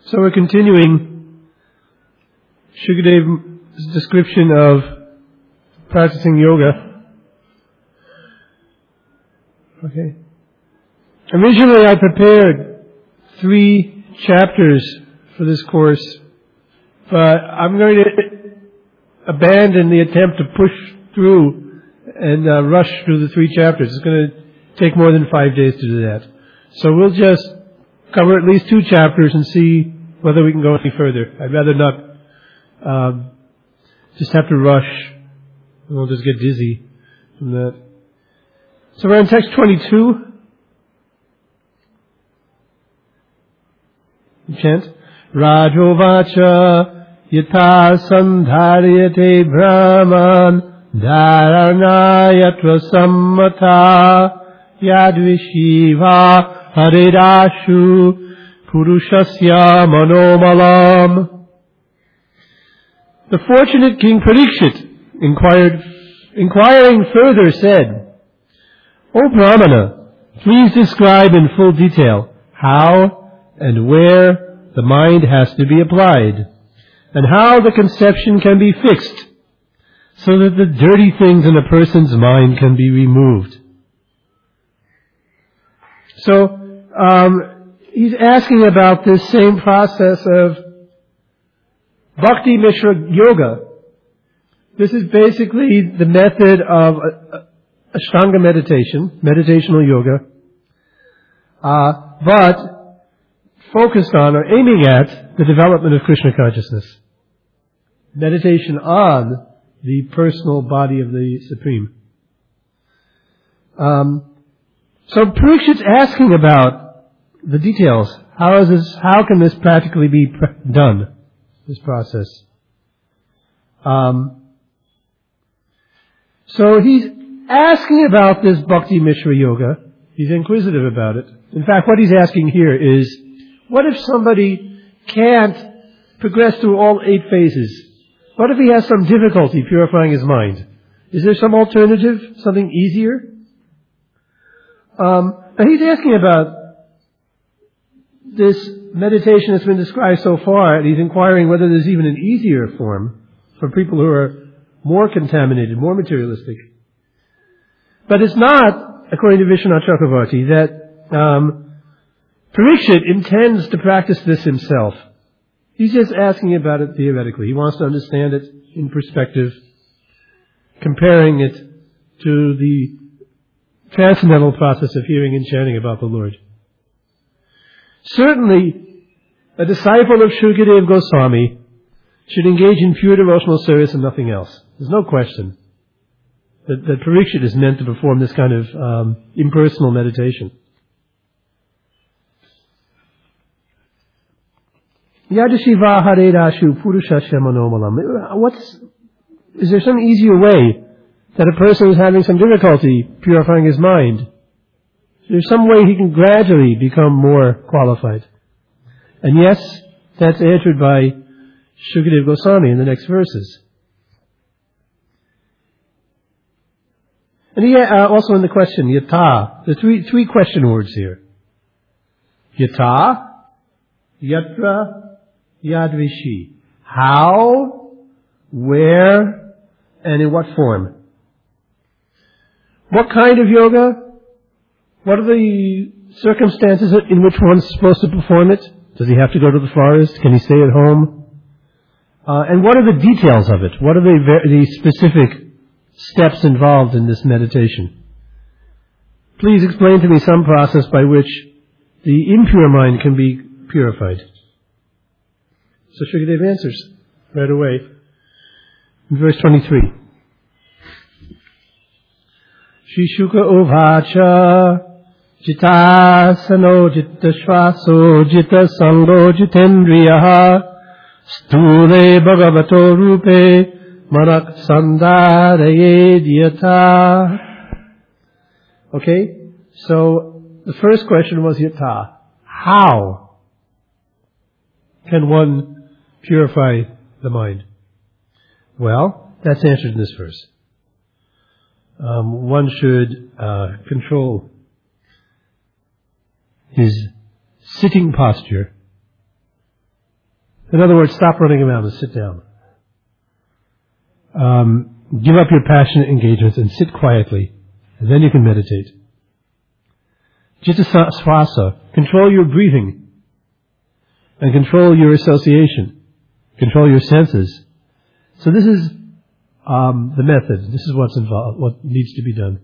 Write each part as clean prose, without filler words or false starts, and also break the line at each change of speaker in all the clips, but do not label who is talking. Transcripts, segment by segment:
So we're continuing Shukadev's description of practicing yoga. Okay. Originally I prepared 3 chapters for this course, but I'm going to abandon the attempt to push through and rush through the 3 chapters. It's going to take more than 5 days to do that. So we'll just cover at least 2 chapters and see whether we can go any further. I'd rather not just have to rush. We'll just get dizzy from that. So we're in text 22. Chant. Rajovacha yatha sandharyate brahman dharanayatra sammata yadvishiva harirashu purushasya manomalam. The fortunate King Parikshit inquiring further said, O Brahmana, please describe in full detail how and where the mind has to be applied, and how the conception can be fixed, so that the dirty things in a person's mind can be removed. So, he's asking about this same process of Bhakti Mishra Yoga. This is basically the method of Ashtanga meditation, meditational yoga, but focused on or aiming at the development of Krishna consciousness. Meditation on the personal body of the Supreme. So Parikshit's asking about the details. How can this practically be done, this process? So he's asking about this Bhakti Mishra Yoga. He's inquisitive about it. In fact, what he's asking here is, what if somebody can't progress through all 8 phases? What if he has some difficulty purifying his mind? Is there some alternative, something easier? But he's asking about this meditation that's been described so far, and he's inquiring whether there's even an easier form for people who are more contaminated, more materialistic. But it's not, according to Vishwanath Chakravarti, that Parikshit intends to practice this himself. He's just asking about it theoretically. He wants to understand it in perspective, comparing it to the transcendental process of hearing and chanting about the Lord. Certainly, a disciple of Shukadeva Goswami should engage in pure devotional service and nothing else. There's no question that Parikshit is meant to perform this kind of impersonal meditation. Yadashiva Harirashu Purushasya Manomalam. Is there some easier way that a person is having some difficulty purifying his mind? There's some way he can gradually become more qualified. And yes, that's answered by Shukadeva Goswami in the next verses. And he also in the question, yata. There are 3 question words here. Yata, yatra, yadvishi. How, where, and in what form? What kind of yoga? What are the circumstances in which one's supposed to perform it? Does he have to go to the forest? Can he stay at home? And what are the details of it? What are the specific steps involved in this meditation? Please explain to me some process by which the impure mind can be purified. So Shukadeva answers right away in verse 23. Shri Shuka Uvacha Jitasano Jitta Shvaso Jitta Sango Jitendriyaha Sture Bhagavato Rupe Manak Sandaraye Dhyata. Okay, so the first question was yata. How can one purify the mind? Well, that's answered in this verse. One should control his sitting posture In other words, stop running around and sit down. Give up your passionate engagements and sit quietly, and then you can meditate. Citta svasa, control your breathing, and control your association, control your senses. So this is the method. This is what's involved, what needs to be done.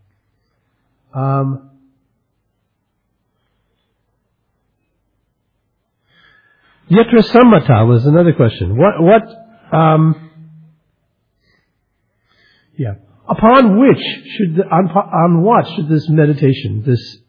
Yatra sammata was another question. Upon what should this meditation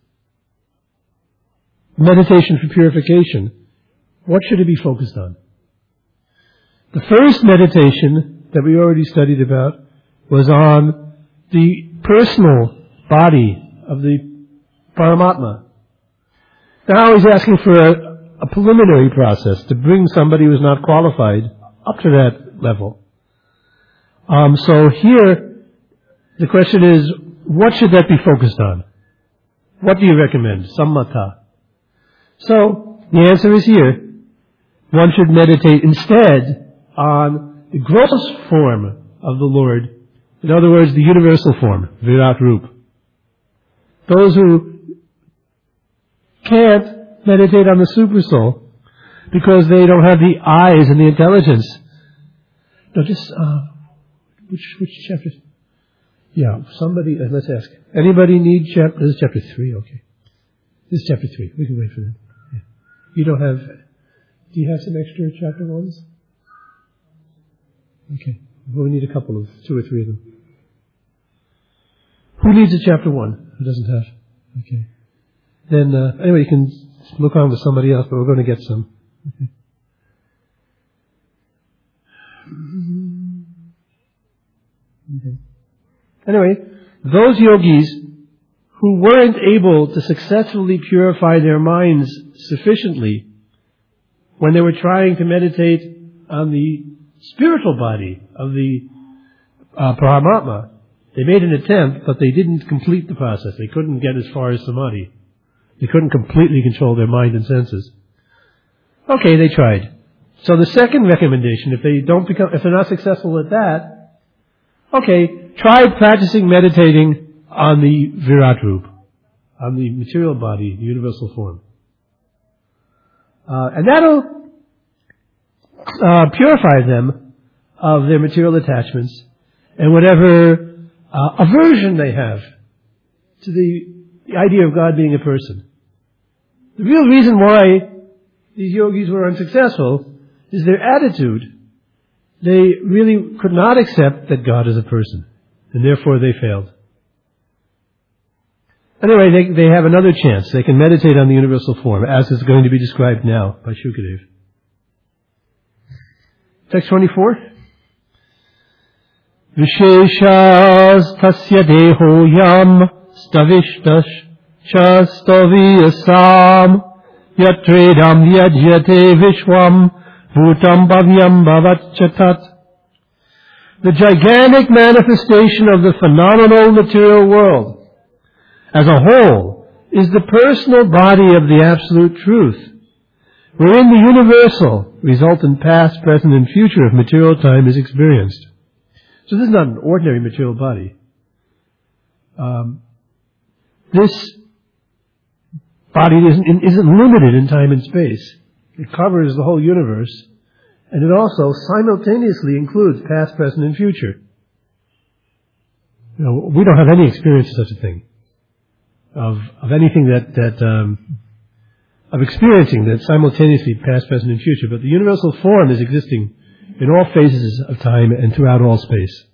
for purification, what should it be focused on? The first meditation that we already studied about was on the personal body of the Paramatma. Now he's asking for a preliminary process to bring somebody who's not qualified up to that level. So here, the question is, what should that be focused on? What do you recommend? Sammata. So, the answer is here. One should meditate instead on the gross form of the Lord. In other words, the universal form, Virat Rup. Those who can't meditate on the Supersoul because they don't have the eyes and the intelligence. No, just, which chapter? Yeah, somebody, let's ask. Anybody need chapter? This is chapter 3, okay. This is chapter 3. We can wait for that. Yeah. You don't have, do you have some extra chapter 1s? Okay. Well, we need a couple of, 2 or 3 of them. Who needs a chapter 1? Who doesn't have? Okay. Then, anyway, you can look on with somebody else, but we're going to get some. Okay. Okay. Anyway, those yogis who weren't able to successfully purify their minds sufficiently when they were trying to meditate on the spiritual body of the Paramatma, they made an attempt, but they didn't complete the process. They couldn't get as far as samadhi. They couldn't completely control their mind and senses. Okay, they tried. So the second recommendation, if they're not successful at that, okay, try practicing meditating on the Virat Rup, on the material body, the universal form. And that'll purify them of their material attachments and whatever aversion they have to the idea of God being a person. The real reason why these yogis were unsuccessful is their attitude. They really could not accept that God is a person, and therefore they failed. Anyway, they have another chance. They can meditate on the universal form, as is going to be described now by Shukadev. Text 24. Visheshas tasya deho yam stavishtash Shastaviyasam Yatredam Yajyate Vishwam Bhutam Bhavyam Bhavacchatat. The gigantic manifestation of the phenomenal material world as a whole is the personal body of the absolute truth, wherein the universal resultant past, present, and future of material time is experienced. So this is not an ordinary material body. This body isn't limited in time and space. It covers the whole universe, and it also simultaneously includes past, present, and future. You know, we don't have any experience of such a thing, of anything of experiencing that simultaneously past, present, and future. But the universal form is existing in all phases of time and throughout all space.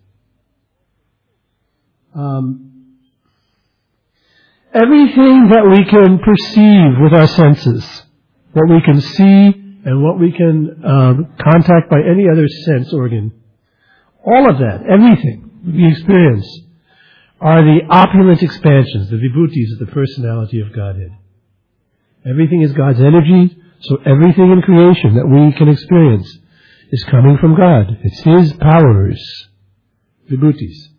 Everything that we can perceive with our senses, what we can see and what we can contact by any other sense organ, all of that, everything we experience, are the opulent expansions, the vibhutis of the personality of Godhead. Everything is God's energy, so everything in creation that we can experience is coming from God. It's His powers, vibhutis.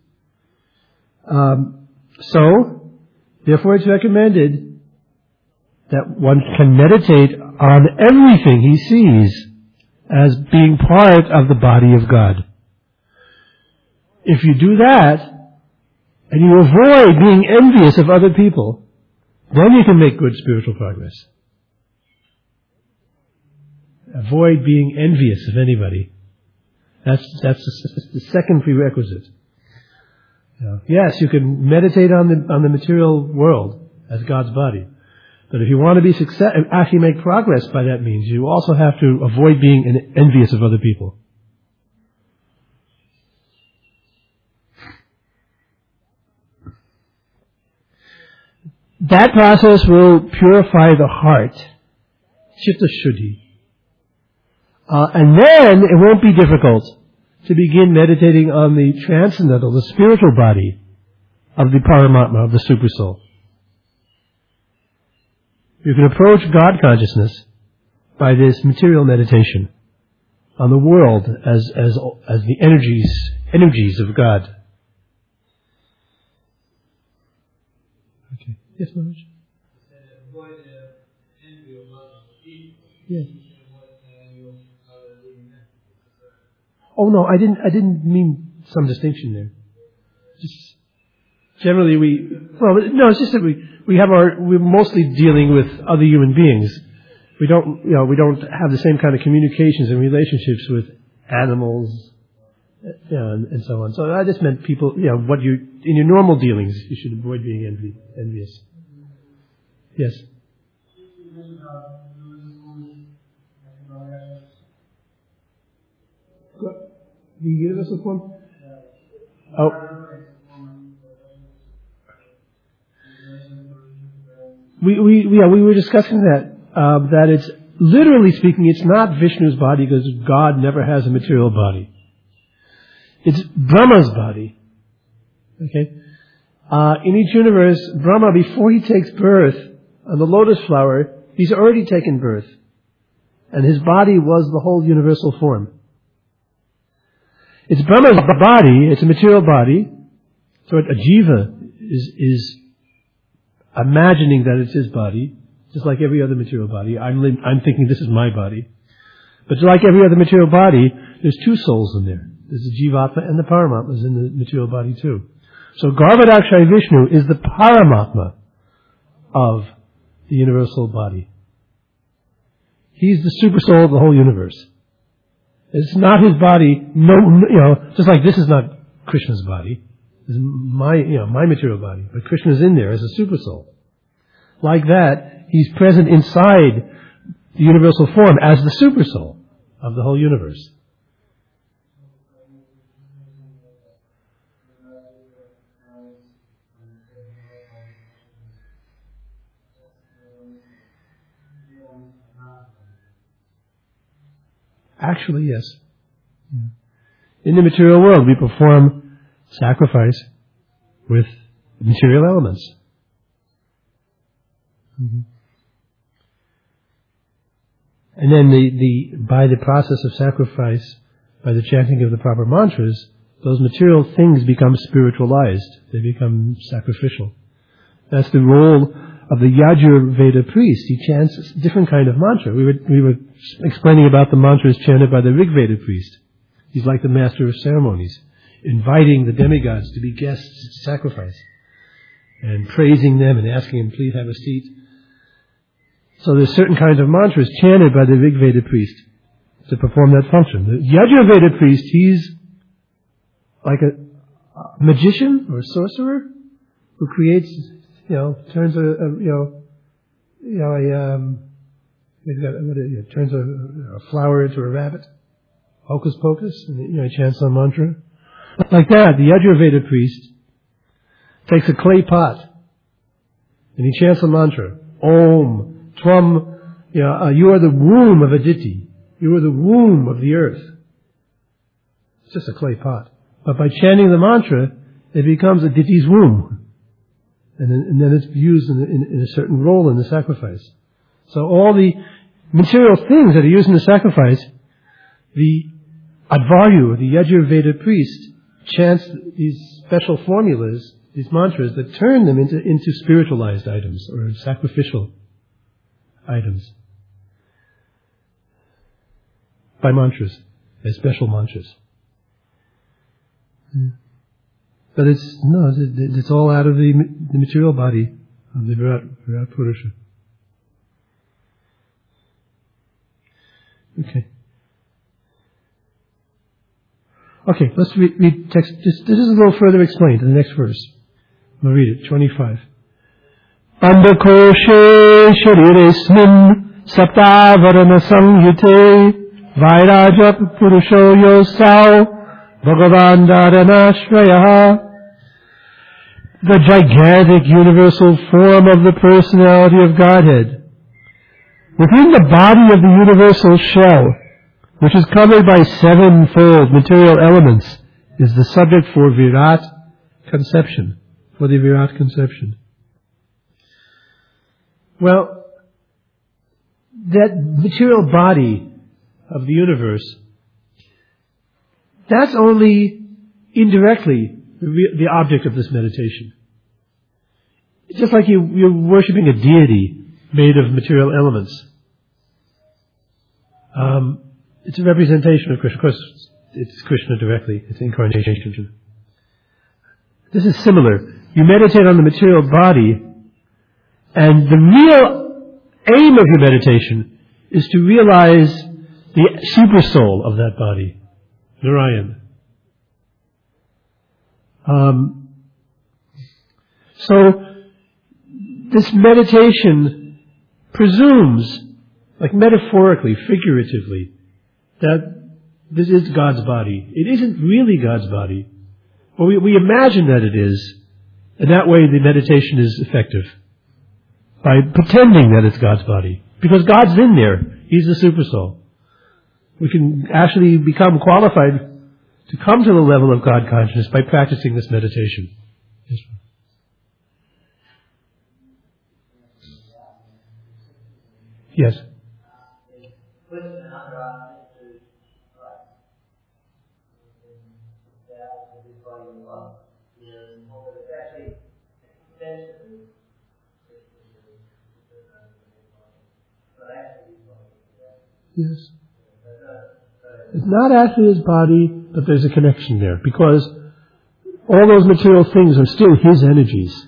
Therefore it's recommended that one can meditate on everything he sees as being part of the body of God. If you do that, and you avoid being envious of other people, then you can make good spiritual progress. Avoid being envious of anybody. That's the second prerequisite. Yes, you can meditate on the material world as God's body. But if you want to be actually make progress by that means, you also have to avoid being envious of other people. That process will purify the heart, chitta shuddhi. And then it won't be difficult to begin meditating on the transcendental, the spiritual body of the Paramatma, of the Supersoul. You can approach God consciousness by this material meditation on the world as the energies of God. Okay. Yes, Maharaj? Yes. Oh no, I didn't mean some distinction there. Just generally it's just that we're mostly dealing with other human beings. We don't have the same kind of communications and relationships with animals, and so on. So I just meant people, in your normal dealings, you should avoid being envious. Yes. The universal form? Oh. We were discussing that it's, literally speaking, it's not Vishnu's body because God never has a material body. It's Brahma's body. Okay? In each universe, Brahma, before he takes birth on the lotus flower, he's already taken birth. And his body was the whole universal form. It's Brahma's body, it's a material body, so a jiva is imagining that it's his body, just like every other material body. I'm thinking this is my body. But just like every other material body, there's two souls in there. There's the Jivatma and the Paramatma is in the material body too. So Garbhodakshaya Vishnu is the Paramatma of the universal body. He's the super soul of the whole universe. It's not his body, just like this is not Krishna's body. This is my material body. But Krishna's in there as a super soul. Like that, he's present inside the universal form as the super soul of the whole universe. Actually, yes. In the material world, we perform sacrifice with material elements. Mm-hmm. And then by the process of sacrifice, by the chanting of the proper mantras, those material things become spiritualized. They become sacrificial. That's the role of the Yajurveda priest. He chants a different kind of mantra. We were explaining about the mantras chanted by the Rigveda priest. He's like the master of ceremonies, inviting the demigods to be guests at sacrifice, and praising them and asking them, please have a seat. So there's certain kinds of mantras chanted by the Rigveda priest to perform that function. The Yajurveda priest, he's like a magician or a sorcerer who creates, turns turns a flower into a rabbit, hocus pocus, and he chants some mantra. Like that, the Yajurveda priest takes a clay pot and he chants a mantra. Om, Tvam, you are the womb of Aditi. You are the womb of the earth. It's just a clay pot. But by chanting the mantra, it becomes Aditi's womb. And then it's used in a certain role in the sacrifice. So all the material things that are used in the sacrifice, the Advaryu, the Yajurveda priest, chants these special formulas, these mantras that turn them into spiritualized items or sacrificial items. by mantras, by special mantras. But it's all out of the material body of the Virat Purusha. Okay, let's read text. This is a little further explained in the next verse. I'm going to read it, 25. Andakoshe shariresmin saptavarana sangyute vairaja purusho yosau bhagavan dharanashraya. The gigantic universal form of the personality of Godhead. Within the body of the universal shell, which is covered by sevenfold material elements, is the subject for Virat conception, for the Virat conception. Well, that material body of the universe, that's only indirectly the object of this meditation. It's just like you're worshipping a deity made of material elements. It's a representation of Krishna. Of course, it's Krishna directly. It's incarnation. This is similar. You meditate on the material body, and the real aim of your meditation is to realize the super soul of that body, Narayan. So, this meditation presumes, like metaphorically, figuratively, that this is God's body. It isn't really God's body. Well, we imagine that it is, and that way the meditation is effective. By pretending that it's God's body. Because God's in there. He's the super soul. We can actually become qualified to come to the level of God consciousness by practicing this meditation. Yes. Yes. It's not actually his body, but there's a connection there, because all those material things are still his energies.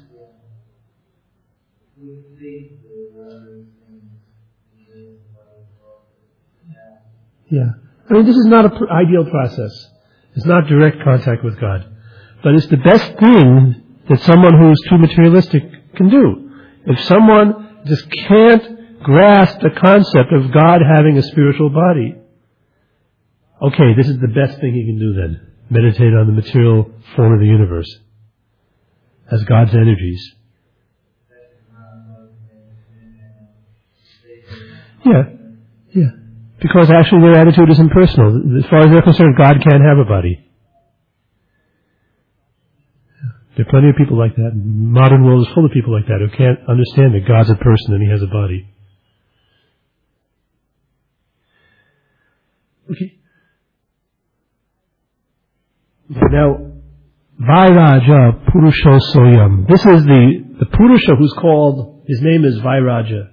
Yeah. I mean, this is not an ideal process. It's not direct contact with God. But it's the best thing that someone who is too materialistic can do. If someone just can't grasp the concept of God having a spiritual body, okay, this is the best thing he can do then. Meditate on the material form of the universe as God's energies. Yeah. Because actually their attitude is impersonal. As far as they're concerned, God can't have a body. There are plenty of people like that. The modern world is full of people like that who can't understand that God's a person and he has a body. Okay. Now, Vairaja Purusho Soyam. This is the Purusha who's called, his name is Vairaja.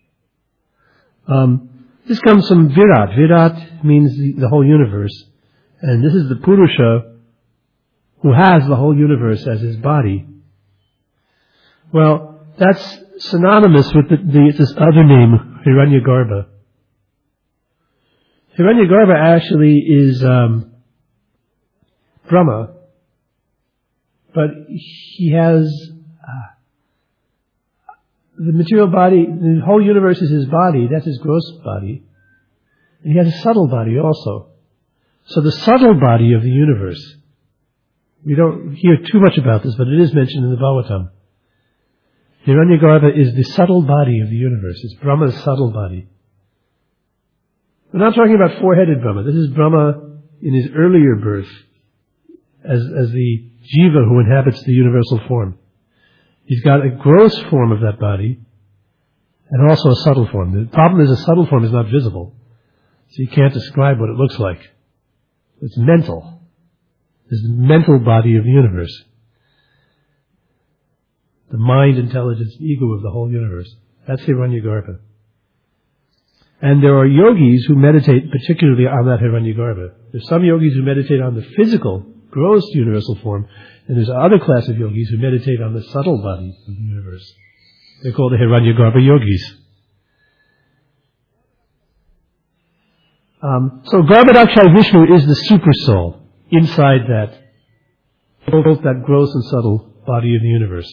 This comes from Virat. Virat means the whole universe. And this is the Purusha who has the whole universe as his body. Well, that's synonymous with this other name, Hiranyagarbha. Hiranyagarbha actually is Brahma, but he has the material body, the whole universe is his body, that's his gross body. And he has a subtle body also. So the subtle body of the universe, we don't hear too much about this, but it is mentioned in the Bhagavatam. Hiranyagarbha is the subtle body of the universe. It's Brahma's subtle body. We're not talking about four-headed Brahma. This is Brahma in his earlier birth as the jiva who inhabits the universal form. He's got a gross form of that body and also a subtle form. The problem is a subtle form is not visible. So you can't describe what it looks like. It's mental. It's the mental body of the universe. The mind, intelligence, ego of the whole universe. That's Hiranyagarbha. And there are yogis who meditate particularly on that Hiranyagarbha. There's some yogis who meditate on the physical, gross universal form, and there's another class of yogis who meditate on the subtle body of the universe. They're called the Hiranyagarbha yogis. So Garbhodakshaya Vishnu is the super soul inside both that gross and subtle body of the universe.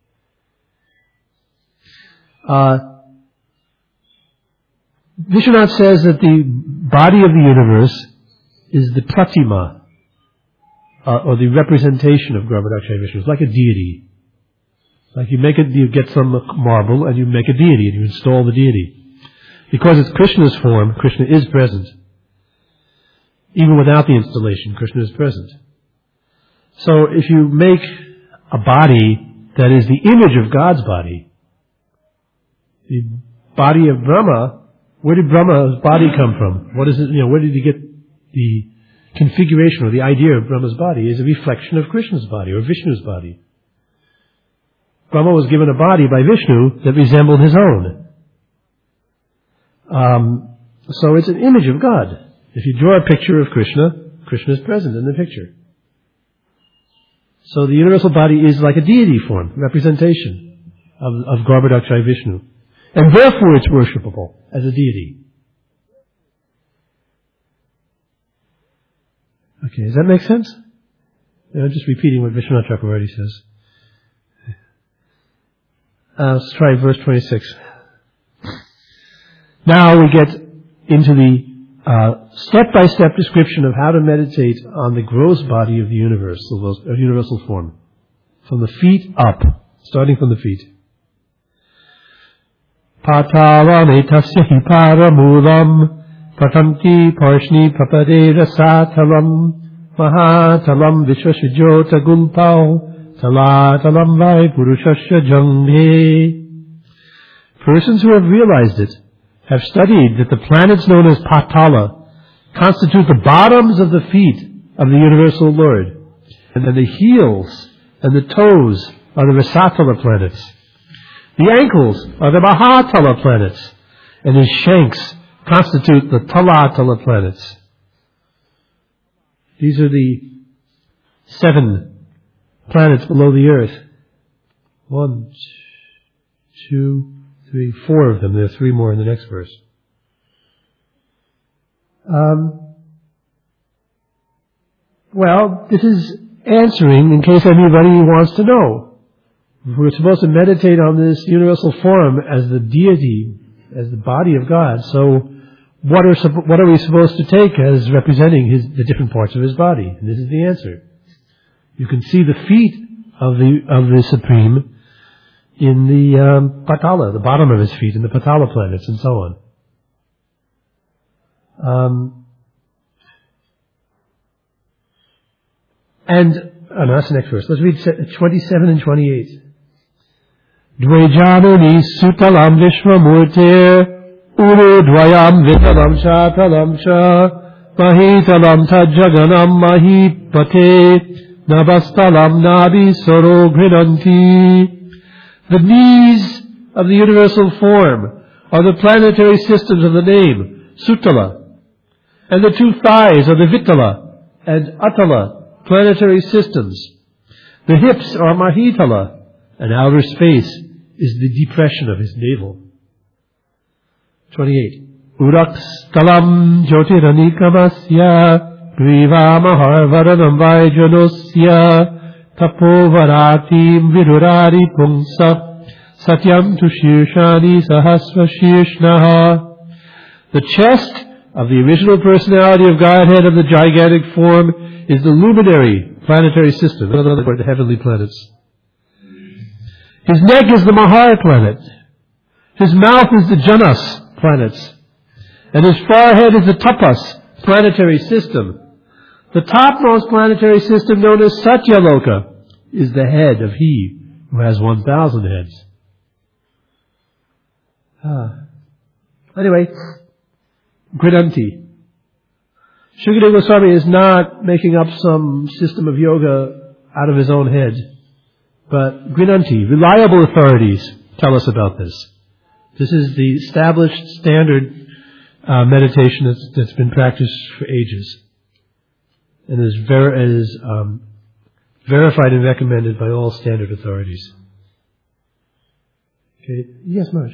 Vishwanath says that the body of the universe is the pratima, or the representation of Garbhodakshaya Vishnu. It's like a deity. Like you get some marble and you make a deity and you install the deity. Because it's Krishna's form, Krishna is present. Even without the installation, Krishna is present. So if you make a body that is the image of God's body, the body of Brahma, where did Brahma's body come from? What is it? Where did he get the configuration or the idea of Brahma's body? Is a reflection of Krishna's body or Vishnu's body. Brahma was given a body by Vishnu that resembled his own. So it's an image of God. If you draw a picture of Krishna, Krishna is present in the picture. So the universal body is like a deity form, representation of Garbhodakshaya Vishnu. And therefore it's worshipable as a deity. Okay, does that make sense? I'm just repeating what Vishwanath Chakravarti says. Let's try verse 26. Now we get into the step-by-step description of how to meditate on the gross body of the universe, the universal form. From the feet up, starting from the feet. Patalam etasya hi paramulam patanti parshni papade rasatalam mahatalam vishvasvijota gulpao talatalam vai purushasya janghe. Persons who have realized it have studied that the planets known as Patala constitute the bottoms of the feet of the universal Lord, and then the heels and the toes are the Rasatala planets. The ankles are the Mahatala planets, and his shanks constitute the Talatala planets. These are the 7 planets below the earth. 1, 2, 3, 4 of them. There are 3 more in the next verse. Well, this is answering in case anybody wants to know. We're supposed to meditate on this universal form as the deity, as the body of God. So, what are we supposed to take as representing the different parts of his body? And this is the answer. You can see the feet of the Supreme in the Patala, the bottom of his feet, in the Patala planets, and so on. That's the next verse. Let's read 27 and 28. Dvejanani sutalam vishvamurtir uru dvayam vitalam shatalam sha mahitalam tajaganam mahipate navastalam nabi soro grinanti. The knees of the universal form are the planetary systems of the name, Sutala. And the 2 thighs are the Vitala and Atala planetary systems. The hips are Mahitala, and outer space is the depression of his navel. 28. Urakstalam jyotiranikamasya griva maharvaranam vaijanosya tapovaratim virurari pungsa satyam tu shirshani sahasva shirshnaha. The chest of the original personality of Godhead of the gigantic form is the luminary planetary system, in other words, the heavenly planets. His neck is the Mahar planet. His mouth is the Janas planets. And his forehead is the Tapas planetary system. The topmost planetary system, known as Satyaloka, is the head of he who has 1,000 heads. Anyway, Grinanti. Shukadeva Goswami is not making up some system of yoga out of his own head. But Grinanti, reliable authorities, tell us about this. This is the established standard meditation that's been practiced for ages and is verified and recommended by all standard authorities. Okay. Yes, Marsh.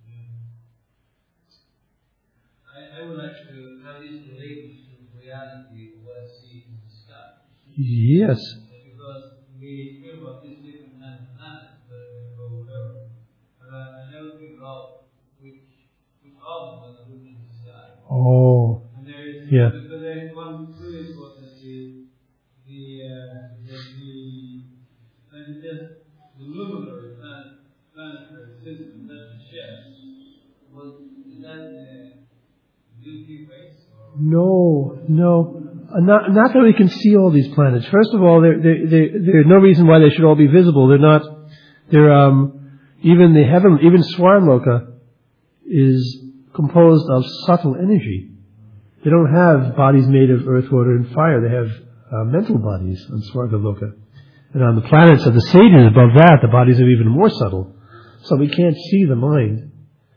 I would like to have this related to reality of what I see in the sky.
Yes.
Because we hear about these different planets, or whatever, but I never figure out which of them are looking in the sky.
Oh.
And there is,
yeah.
But there is one really important the luminary planetary system that the share. Is that Milky Way?
No. Not that we can see all these planets. First of all, there's no reason why they should all be visible. They're not. Even the heaven, even Swarmloka is composed of subtle energy. They don't have bodies made of earth, water, and fire. They have mental bodies on Swargaloka. And on the planets of the sages above that, the bodies are even more subtle. So we can't see the mind.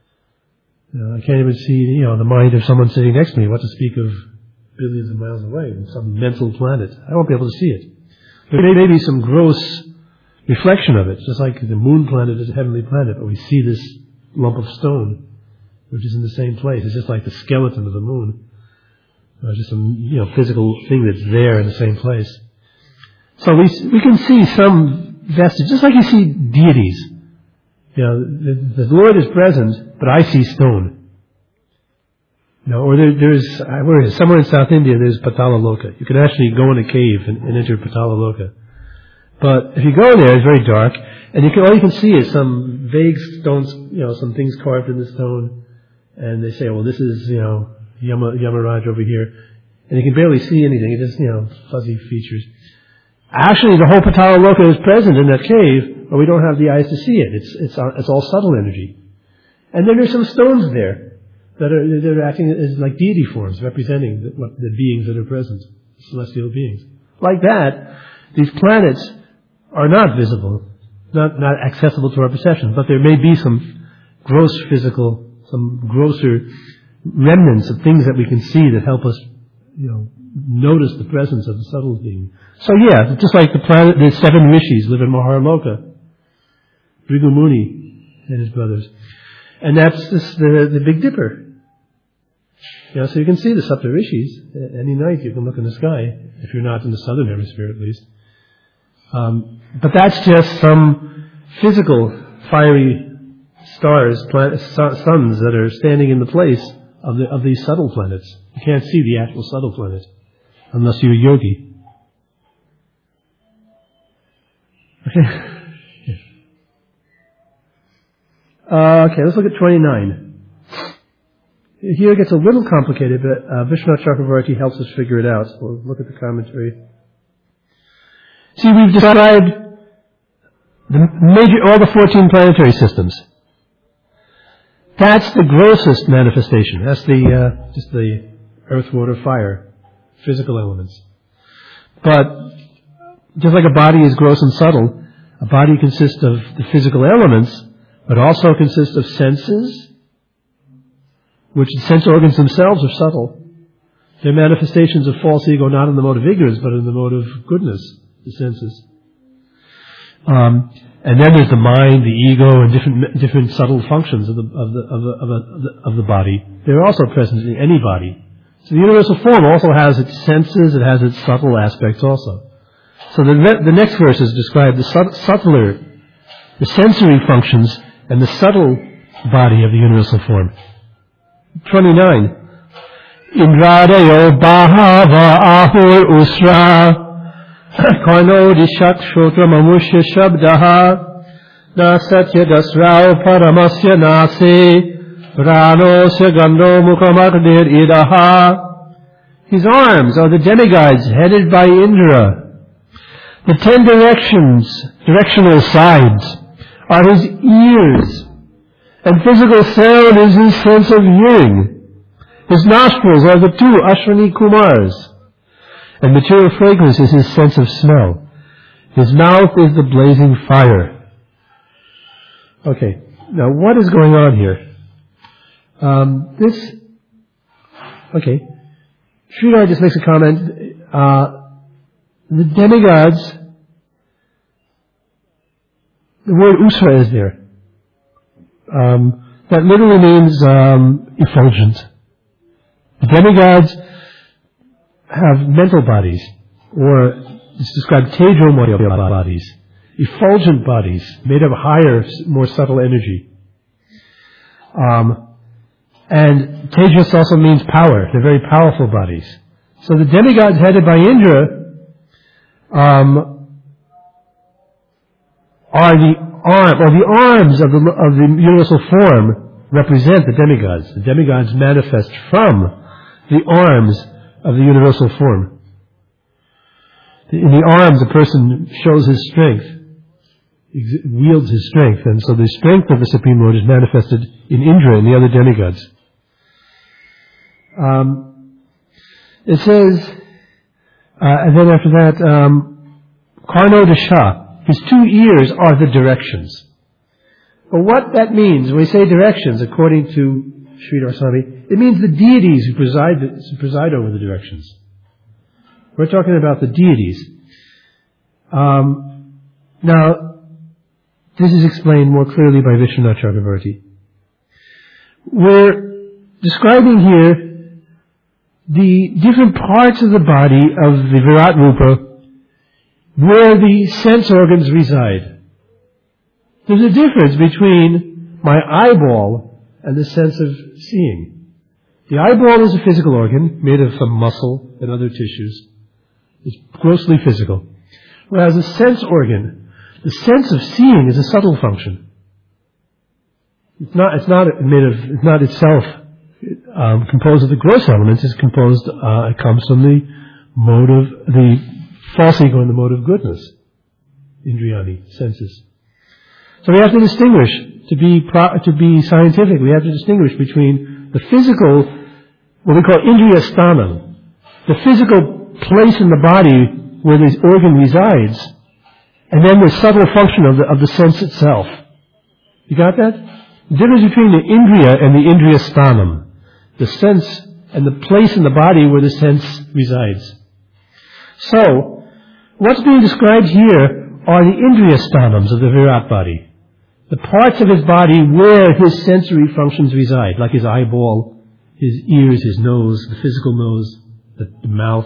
I can't even see, the mind of someone sitting next to me, what to speak of billions of miles away in some mental planet. I won't be able to see it. There may be some gross reflection of it, just like the moon planet is a heavenly planet, but we see this lump of stone, which is in the same place. It's just like the skeleton of the moon. Just some, physical thing that's there in the same place. So we can see some vestige, just like you see deities. The Lord is present, but I see stone. Or there's somewhere in South India, there's Patalaloka. You can actually go in a cave and enter Patalaloka. But if you go there, it's very dark, and all you can see is some vague stones, some things carved in the stone, and they say, well, this is, Yamaraj over here, and you can barely see anything. It's just, fuzzy features. Actually, the whole Patalaloka is present in that cave, but we don't have the eyes to see it. It's all subtle energy. And then there's some stones there that are acting as like deity forms, representing the beings that are present, celestial beings. Like that, these planets are not visible, not accessible to our perception, but there may be some gross physical, some grosser remnants of things that we can see that help us, notice the presence of the subtle being. So just like the 7 rishis live in Maharloka, Bhrigu Muni and his brothers. And that's the Big Dipper. So you can see the Saptarishis. Any night you can look in the sky, if you're not in the southern hemisphere at least. But that's just some physical, fiery stars, suns that are standing in the place of these subtle planets. You can't see the actual subtle planet unless you're a yogi. Okay, let's look at 29. Here it gets a little complicated, but Vishwanath Chakravarti helps us figure it out. We'll look at the commentary. See, we've described all the 14 planetary systems. That's the grossest manifestation. That's just the earth, water, fire, physical elements. But just like a body is gross and subtle, a body consists of the physical elements, but also consists of senses, which the sense organs themselves are subtle. They're manifestations of false ego, not in the mode of ignorance, but in the mode of goodness, the senses. And then there's the mind, the ego, and different subtle functions of the body. They're also present in any body. So the universal form also has its senses, it has its subtle aspects also. So the next verses describe the subtler, the sensory functions, and the subtle body of the universal form. 29. Indradayo bahava ahur usra karno dishat shotra mamushya shabdaha na satya dasrao paramasya nase pranosya gandho mukhamakdir idaha. His arms are the demigods headed by Indra. The 10 directional sides are his ears, and physical sound is his sense of hearing. His nostrils are the 2 Ashwini Kumars, and material fragrance is his sense of smell. His mouth is the blazing fire. Okay, now what is going on here? This Okay. Sridhar just makes a comment. The demigods, the word usra is there. That literally means effulgent. The demigods have mental bodies, or it's described tejomaya bodies, effulgent bodies made of higher, more subtle energy. And tejas also means power. They're very powerful bodies. So the demigods headed by Indra are the arms of the universal form represent the demigods. The demigods manifest from the arms of the universal form. In the arms, a person shows his strength, wields his strength, and so the strength of the Supreme Lord is manifested in Indra and the other demigods. It says, and then after that, Karno Dasha, his 2 ears are the directions. But what that means, when we say directions, according to Sridhar Swami, it means the deities who preside over the directions. We're talking about the deities. Now, this is explained more clearly by Vishwanath Chakravarti. We're describing here the different parts of the body of the Virat Rupa where the sense organs reside. There's a difference between my eyeball and the sense of seeing. The eyeball is a physical organ made of some muscle and other tissues. It's grossly physical. Whereas a sense organ, the sense of seeing, is a subtle function. It's not itself composed of the gross elements. It's composed. It comes from the mode of the false ego and the mode of goodness. Indriyani, senses. So we have to distinguish, to be scientific, we have to distinguish between the physical, what we call indriya sthanam, the physical place in the body where this organ resides, and then the subtle function of the sense itself. You got that? The difference between the indriya and the indriya sthanam, the sense and the place in the body where the sense resides. So, what's being described here are the indriya sthanams of the Virat body. The parts of his body where his sensory functions reside, like his eyeball, his ears, his nose, the physical nose, the mouth.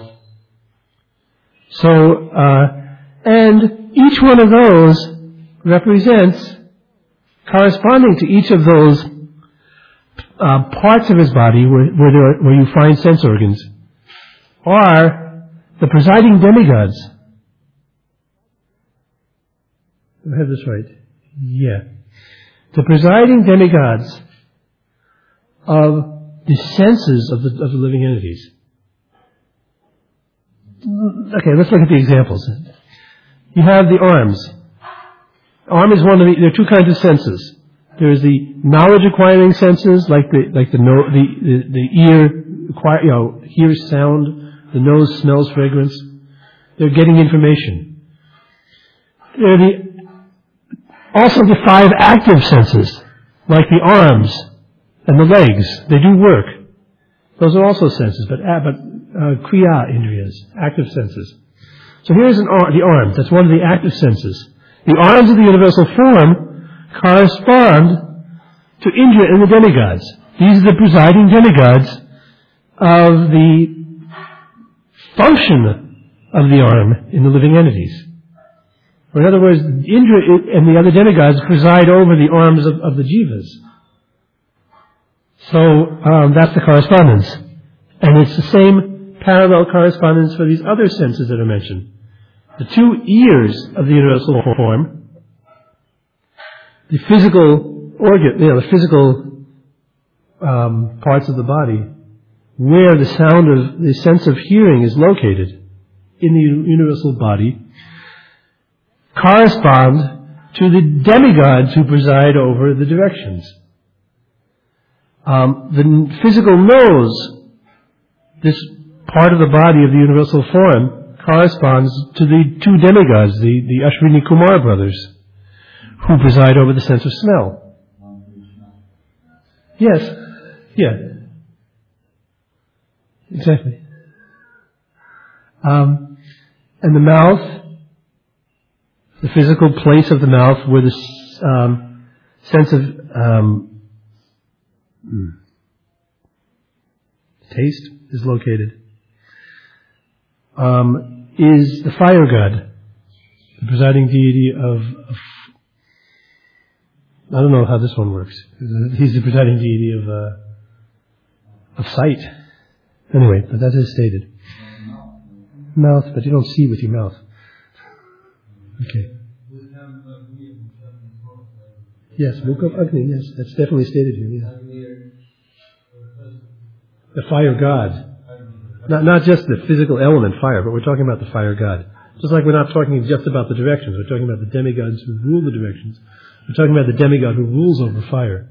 So, and each one of those represents, corresponding to each of those parts of his body where you find sense organs, are the presiding demigods. Do I have this right? Yeah. The presiding demigods of the senses of the living entities. Okay, let's look at the examples. You have the arms. Arm is one of there are 2 kinds of senses. There's the knowledge acquiring senses, like the ear hears sound, the nose smells fragrance. They're getting information. There are also the 5 active senses, like the arms and the legs. They do work. Those are also senses, but kriya indriyas, active senses. So here's the arms. That's one of the active senses. The arms of the universal form correspond to Indra and the demigods. These are the presiding demigods of the function of the arm in the living entities. Or in other words, Indra and the other demigods preside over the arms of the jivas. So that's the correspondence. And it's the same parallel correspondence for these other senses that are mentioned. The 2 ears of the universal form, the physical organ, the physical parts of the body, where the sense of hearing is located in the universal body, correspond to the demigods who preside over the directions. The physical nose, this part of the body of the universal form, corresponds to the 2 demigods, the Ashwini Kumar brothers, who preside over the sense of smell. Yes. Yeah. Exactly. And the mouth, the physical place of the mouth where the sense of taste is located, is the fire god, the presiding deity of I don't know how this one works. He's the presiding deity of sight. Anyway, but that is stated. Mouth, but you don't see with your mouth. Okay. Yes, Mukha of Agni, yes, that's definitely stated here, yeah. The fire god. Not just the physical element fire, but we're talking about the fire god. Just like we're not talking just about the directions, we're talking about the demigods who rule the directions. We're talking about the demigod who rules over fire.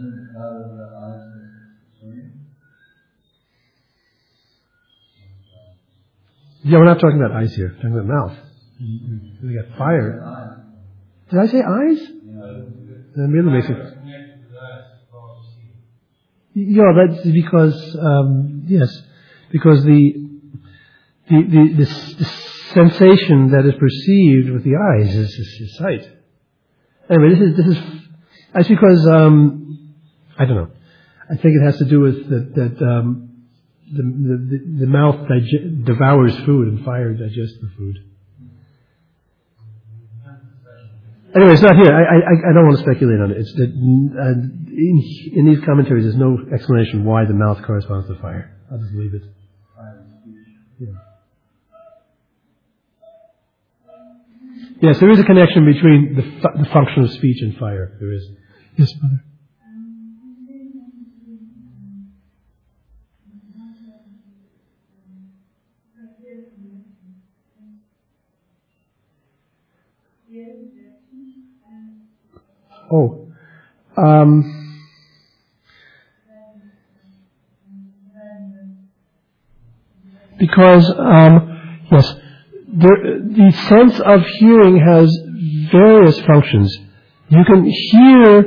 Yeah, we're not talking about eyes here. We're talking about mouth. We got fire. Did I say eyes? That really makes it. Yeah, that's because yes, because the sensation that is perceived with the eyes is sight. Anyway, this is. That's because I don't know. I think it has to do with that the mouth devours food and fire digests the food. Anyway, it's not here. I don't want to speculate on it. It's that in these commentaries, there's no explanation why the mouth corresponds to fire. I'll just leave it. Yeah. Yes, there is a connection between the function of speech and fire. There is. Yes, Mother. Oh, because yes, the sense of hearing has various functions. You can hear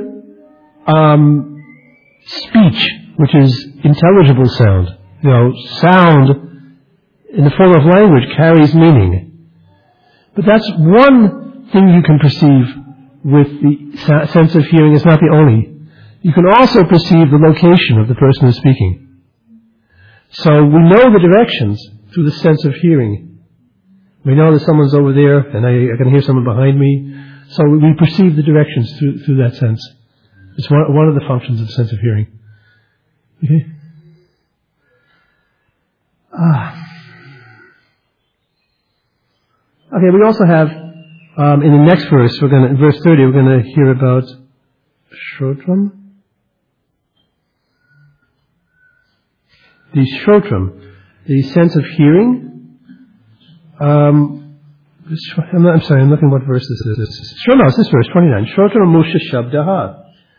speech, which is intelligible sound. You know, sound in the form of language carries meaning. But that's one thing you can perceive with the sense of hearing. It's not the only. You can also perceive the location of the person who's speaking. So we know the directions through the sense of hearing. We know that someone's over there and I can hear someone behind me. So we perceive the directions through that sense. It's one of the functions of the sense of hearing. Okay? Okay, we also have, in the next verse, in verse 30, we're going to hear about Shrotram. The Shrotram, the sense of hearing. I'm sorry, I'm looking what verse this is. No, it's this verse, 29. Shrotram Musha Shabdaha.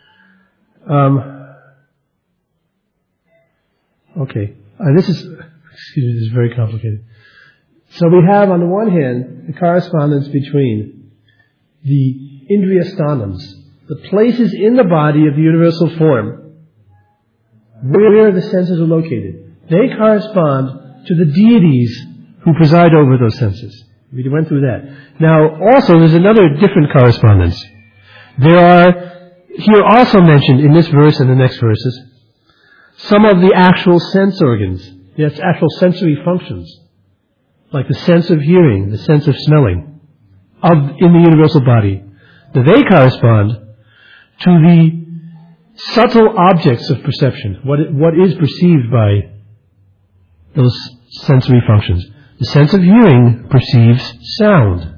Okay. This is very complicated. So we have, on the one hand, the correspondence between the Indriya Sthanams, the places in the body of the universal form, where the senses are located. They correspond to the deities who preside over those senses. We went through that. Now, also, there's another different correspondence. There are, here also mentioned in this verse and the next verses, some of the actual sense organs, the actual sensory functions, like the sense of hearing, the sense of smelling, in the universal body. That they correspond to the subtle objects of perception, what is perceived by those sensory functions. The sense of hearing perceives sound.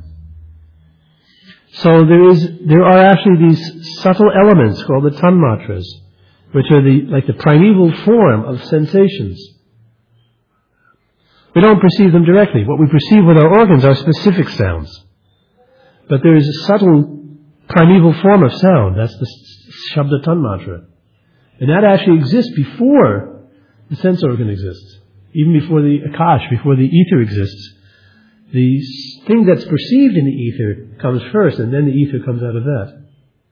So there are actually these subtle elements called the tanmatras, which are like the primeval form of sensations. We don't perceive them directly. What we perceive with our organs are specific sounds. But there is a subtle primeval form of sound. That's the Shabda Tanmatra. And that actually exists before the sense organ exists. Even before the Akash, before the ether exists. The thing that's perceived in the ether comes first, and then the ether comes out of that.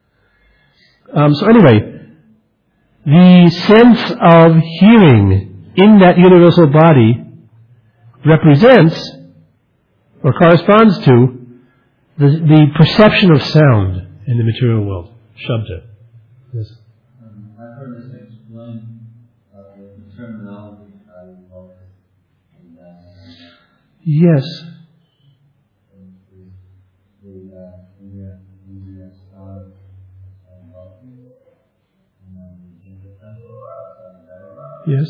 So anyway, the sense of hearing in that universal body represents or corresponds to the perception of sound in the material world. Shabda. Yes.
I've heard this explained, the terminology of
Yes. Yes.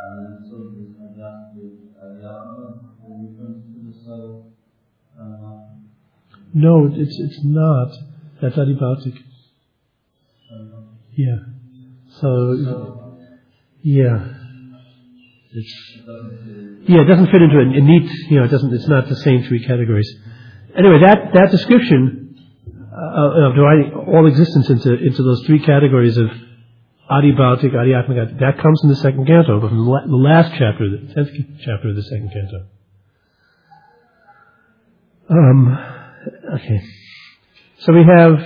No, it's not. That's adibhautic. Yeah. So, yeah. It doesn't fit into a neat, it's not the same three categories. Anyway, that description of dividing all existence into those three categories of adibhautic, adiatmika, that comes in the second canto, but from the last chapter, the 10th chapter of the second canto. Okay. So we have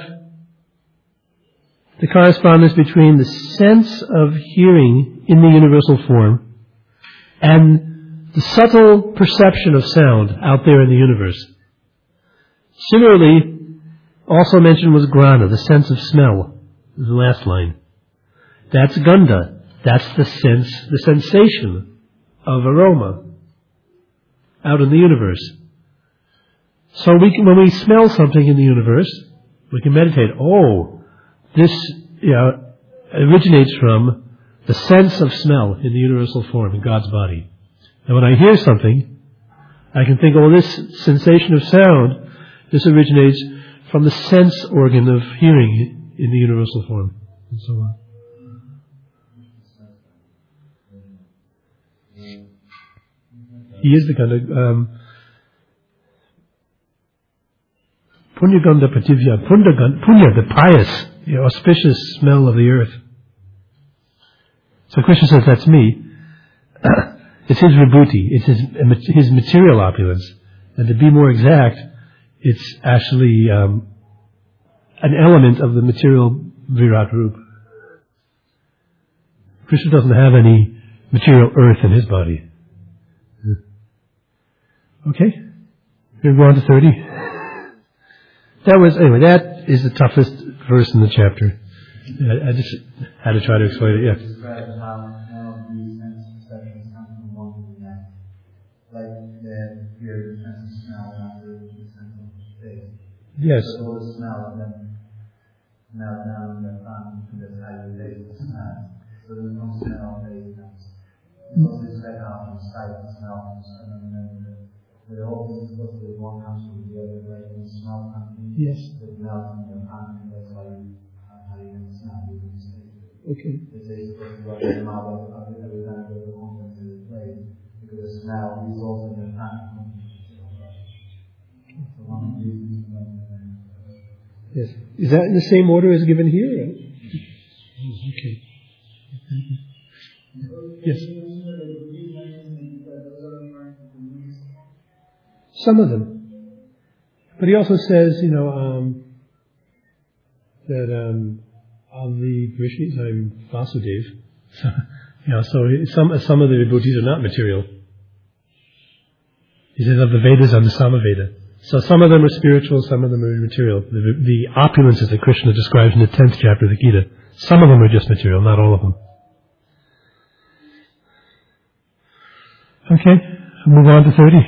the correspondence between the sense of hearing in the universal form and the subtle perception of sound out there in the universe. Similarly, also mentioned was grana, the sense of smell, the last line. That's gandha. That's the sensation of aroma out in the universe. So when we smell something in the universe, we can meditate, this originates from the sense of smell in the universal form in God's body. And when I hear something, I can think, this sensation of sound, this originates from the sense organ of hearing in the universal form, and so on. He is the kind of Punyagandha Prativya, Punya, the pious, the auspicious smell of the earth. So Krishna says, that's me. It's his vibhuti, it's his material opulence. And to be more exact, it's actually an element of the material Virat Rup. Krishna doesn't have any material earth in his body. Okay? We're going to 30. That is the toughest verse in the chapter. I just had to try to explain it, yeah.
Describe how these sense perceptions come from one to the next. Like the fear, the sense of smell, not the sense of taste.
Yes.
So all the smell then melt down in the tongue, and that's how you taste the smell. So there's no smell, taste comes. It's also described how from sight and smell comes, and then the whole thing is supposed to be one comes from the other, like when you smell something,
yes,
it melts in your tongue, and that's how you can smell, you can taste it.
Okay.
It's supposed to work in the mouth every time the content is played, because the smell dissolves in your tongue. So one of these is
yes. Is that in the same order as given here? Right? Okay. Yes. Some of them. But he also says, that of the Vrishnis, I'm Vasudev. So some of the vibhutis are not material. He says of the Vedas, I'm the Samaveda. So some of them are spiritual, some of them are material. The opulences that Krishna describes in the 10th chapter of the Gita, some of them are just material, not all of them. Okay, move on to 30.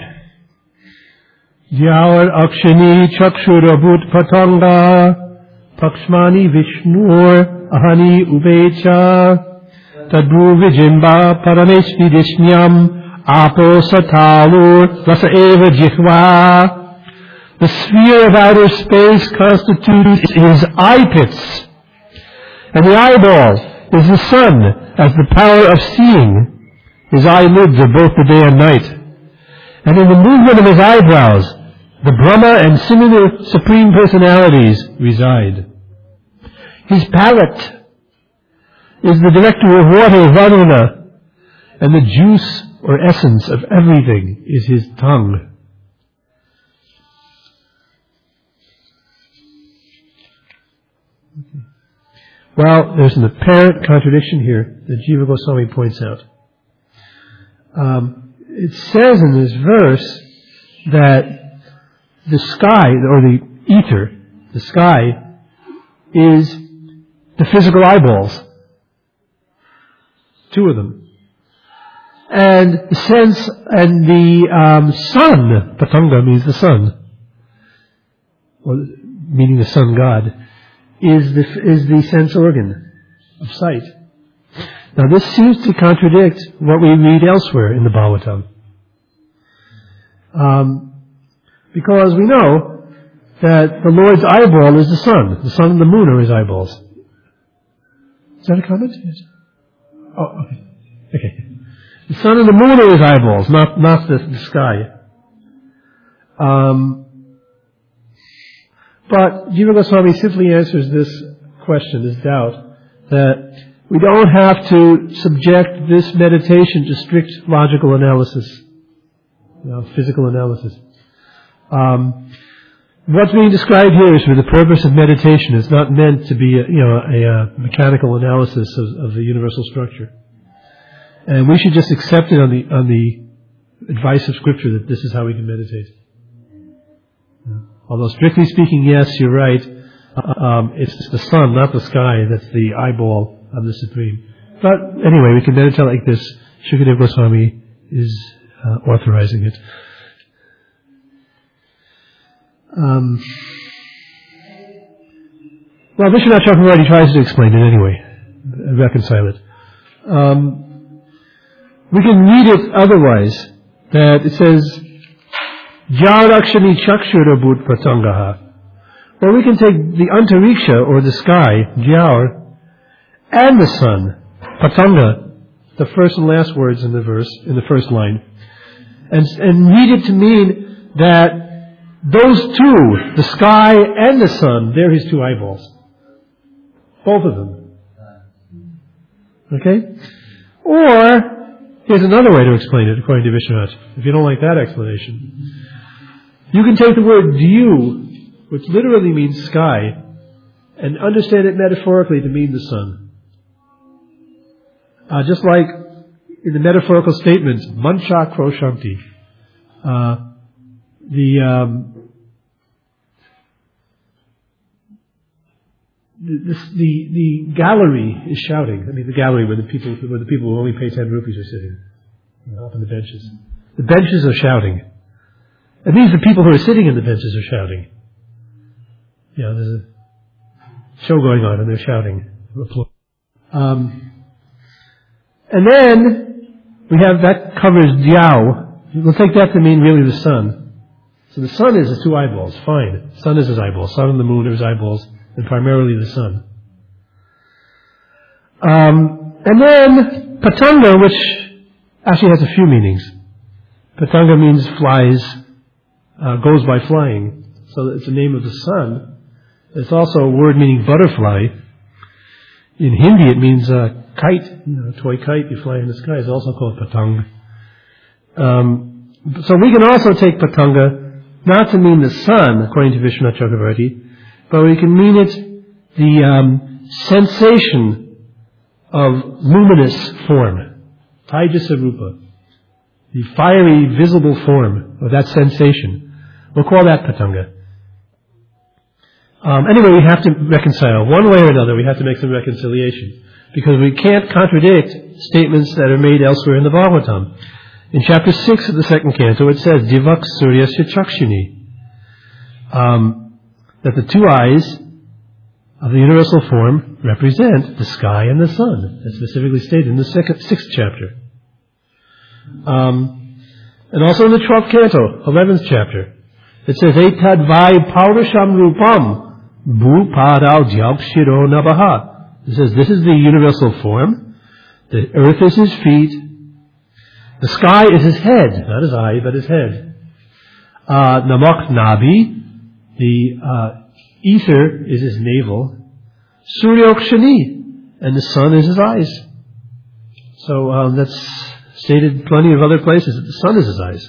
Yawar akshini chakshurabhut patanga pakshmani vishnur ahani ubecha tadbhu vijimba parameshvi dishnyam apo satalur rasa eva jihva. The sphere of outer space constitutes his eye pits, and the eyeball is the sun as the power of seeing. His eyelids are both the day and night. And in the movement of his eyebrows, the Brahma and similar supreme personalities reside. His palate is the director of water, Varuna, and the juice or essence of everything is his tongue. Well, there's an apparent contradiction here that Jiva Goswami points out. it says in this verse that the sky, or the ether, the sky, is the physical eyeballs. Two of them. And the sense, and the sun, Patanga means the sun, or meaning the sun god, is the sense organ of sight. Now this seems to contradict what we read elsewhere in the Bhagavatam. Because we know that the Lord's eyeball is the sun. The sun and the moon are his eyeballs. Is that a comment? Yes. Oh, okay. Okay. The sun and the moon are his eyeballs, not the sky. But Jiva Goswami simply answers this question, this doubt, that we don't have to subject this meditation to strict logical analysis, physical analysis. What's being described here is for the purpose of meditation. It's not meant to be a mechanical analysis of the universal structure. And we should just accept it on the advice of Scripture that this is how we can meditate. Although strictly speaking, yes, you're right. It's the sun, not the sky, that's the eyeball of the Supreme. But anyway, we can meditate like this. Shukadeva Goswami is authorizing it. Well, Vishwanath Chakravarti tries to explain it anyway, reconcile it. We can read it otherwise, that it says, Jarakshani Chakshura Bhut Pratangaha. Or we can take the Antariksha, or the sky, Jyar, and the sun, Patanga, the first and last words in the verse, in the first line, and read it to mean that those two, the sky and the sun, they're his two eyeballs. Both of them. Okay? Or, here's another way to explain it, according to Vishwanath, if you don't like that explanation. You can take the word Dyu, which literally means sky, and understand it metaphorically to mean the sun. Just like in the metaphorical statements, Mancha Kroshanti, the gallery is shouting. I mean, the gallery where the people who only pay 10 rupees are sitting, up on the benches. The benches are shouting. It means the people who are sitting in the benches are shouting. There's a show going on and they're shouting. And then we have that covers Diao. We'll take that to mean really the sun. So the sun is his two eyeballs. Fine. Sun is his eyeballs. Sun and the moon are his eyeballs, and primarily the sun. And then Patanga, which actually has a few meanings. Patanga means flies, goes by flying. So it's the name of the sun. It's also a word meaning butterfly. In Hindi it means kite, toy kite you fly in the sky. It's also called Patang. So we can also take Patanga not to mean the sun, according to Vishwanath Chakravarti, but we can mean it the sensation of luminous form, Taijasa Rupa, the fiery visible form of that sensation. We'll call that Patanga. Anyway, we have to reconcile. One way or another, we have to make some reconciliation. Because we can't contradict statements that are made elsewhere in the Bhagavatam. In chapter 6 of the second canto, it says, Divak Suryasya Chakshini. That the two eyes of the universal form represent the sky and the sun. That's specifically stated in the sixth chapter. And also in the 12th canto, 11th chapter, it says, Etad vai paurasham rupam bhupadau dyakshiro nabaha. It says, this is the universal form. The earth is his feet. The sky is his head. Not his eye, but his head. Namak nabi. The ether is his navel. Suryokshani. And the sun is his eyes. So that's stated in plenty of other places, that the sun is his eyes.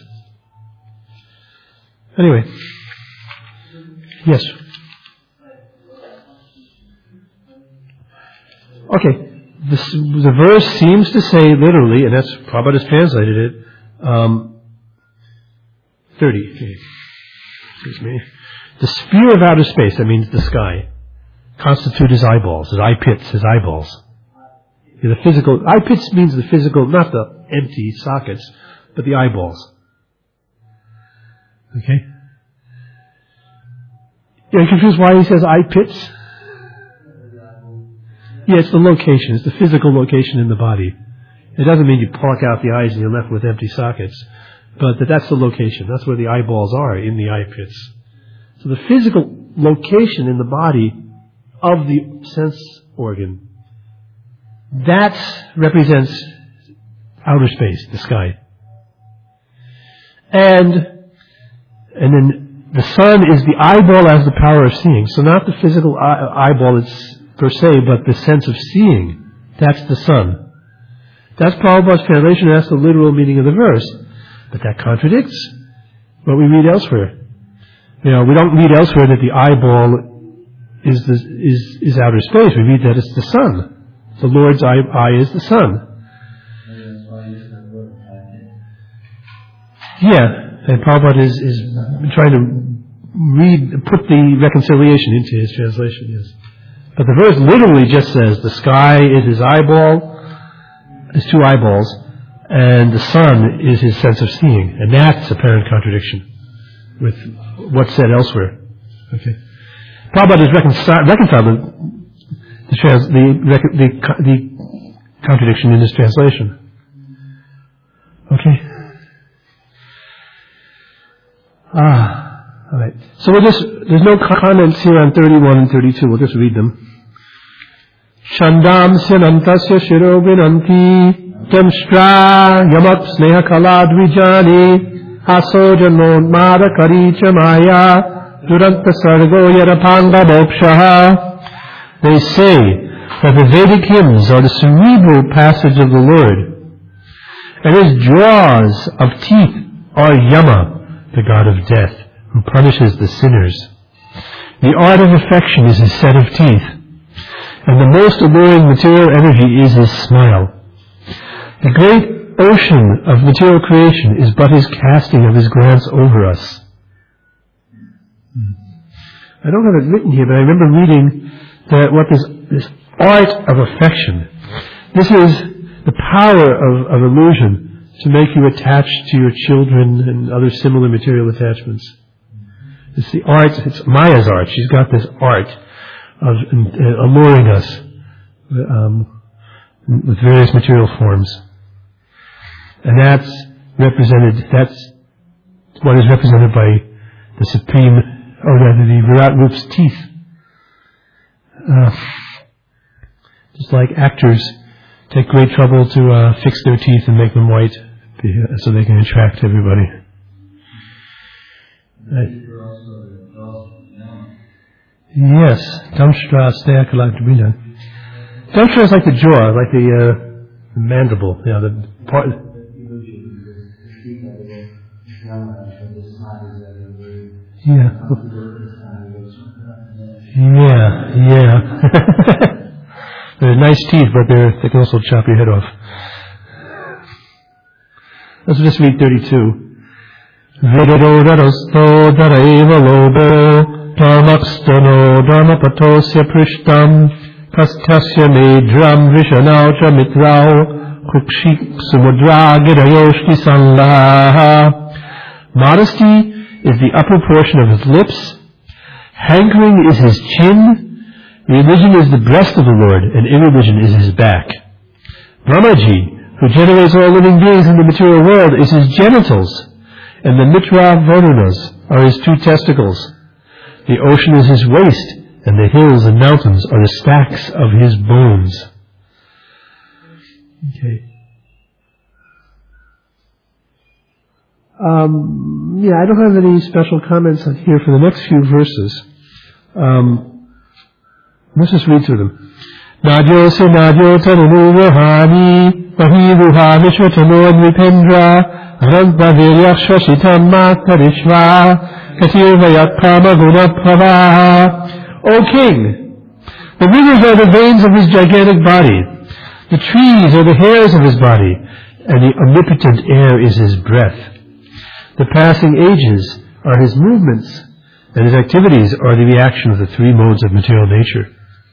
Anyway. Yes. Okay. the verse seems to say literally, and that's Prabhupada has translated it, 30. Okay. Excuse me. The sphere of outer space, that means the sky, constitute his eyeballs, his eye pits, his eyeballs. The physical, eye pits means the physical, not the empty sockets, but the eyeballs. Okay? You're confused why he says eye pits? Yeah, it's the location. It's the physical location in the body. It doesn't mean you pluck out the eyes and you're left with empty sockets, but that's the location. That's where the eyeballs are, in the eye pits. So the physical location in the body of the sense organ, that represents outer space, the sky. And then the sun is the eyeball as the power of seeing. So not the physical eyeball per se, but the sense of seeing. That's the sun. That's Prabhupada's translation. That's the literal meaning of the verse. But that contradicts what we read elsewhere. We don't read elsewhere that the eyeball is outer space. We read that it's the sun. The Lord's eye is the sun. Yeah, and Prabhupada is trying to put the reconciliation into his translation, yes. But the verse literally just says the sky is his eyeball, his two eyeballs, and the sun is his sense of seeing. And that's apparent contradiction with what's said elsewhere. Okay. Prabhupada has reconciled the contradiction in his translation. Okay. All right. So there's no comments here on 31 and 32. We'll just read them. Shandam Sinantasya Shirobinanti Jamshtra Yamat Sneha Kaladwijani Asojano Mada Karicha Maya Duranta Sargo Yarapanga Mokshaha. They say that the Vedic hymns are the cerebral passage of the Lord, and his jaws of teeth are Yama, the god of death, who punishes the sinners. The art of affection is his set of teeth, and the most alluring material energy is his smile. The great ocean of material creation is but his casting of his glance over us. I don't have it written here, but I remember reading that what this art of affection, this is the power of illusion to make you attached to your children and other similar material attachments. It's the art, it's Maya's art. She's got this art of alluring us with various material forms. And that's what is represented by the supreme, or rather the Virat Roop's teeth. Just like actors take great trouble to fix their teeth and make them white so they can attract everybody. Yes, Damshtra Steakalakdrina. Damshtra is like the jaw, like the mandible, the part. Yeah. They're nice teeth, but they can also chop your head off. Let's just read 32. Vedadodarasto daraiva lobo dharmakstano dharmapatosya prishtam kastasya medram vishanaucha mitrao kukshik sumudra gidayoshti sanlaha. Modesty is the upper portion of his lips. Hankering is his chin. Religion is the breast of the Lord, and irreligion is his back. Brahmaji, who generates all living beings in the material world, is his genitals, and the Mitra Varunas are his two testicles. The ocean is his waist, and the hills and mountains are the stacks of his bones. Okay. I don't have any special comments here for the next few verses. Let's just read through them. Nadyo se nadyo tanunu rohani vahi ruha vishvatano nripendra ranta viryakshvashitam matarishva katirvayat kama guna pravaha. O king, the rivers are the veins of his gigantic body. The trees are the hairs of his body, and the omnipotent air is his breath. The passing ages are his movements, and his activities are the reaction of the three modes of material nature.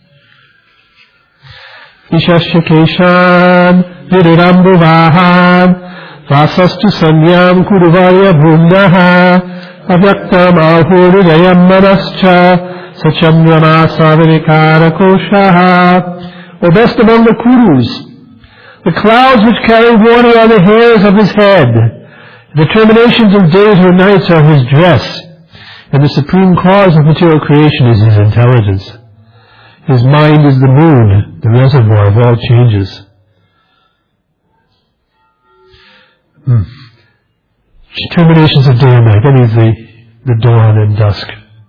Ishasya keshan vidurambuvahan vasastu sanyam kuruvarya bhumnaha avyaktam ahurudayam manascha sachamrama savinikara koshaha. O best among the Kurus, the clouds which carry water are the hairs of his head, the terminations of days or nights are his dress, and the supreme cause of material creation is his intelligence. His mind is the moon, the reservoir of all changes. Terminations of day and night, that means the dawn and dusk.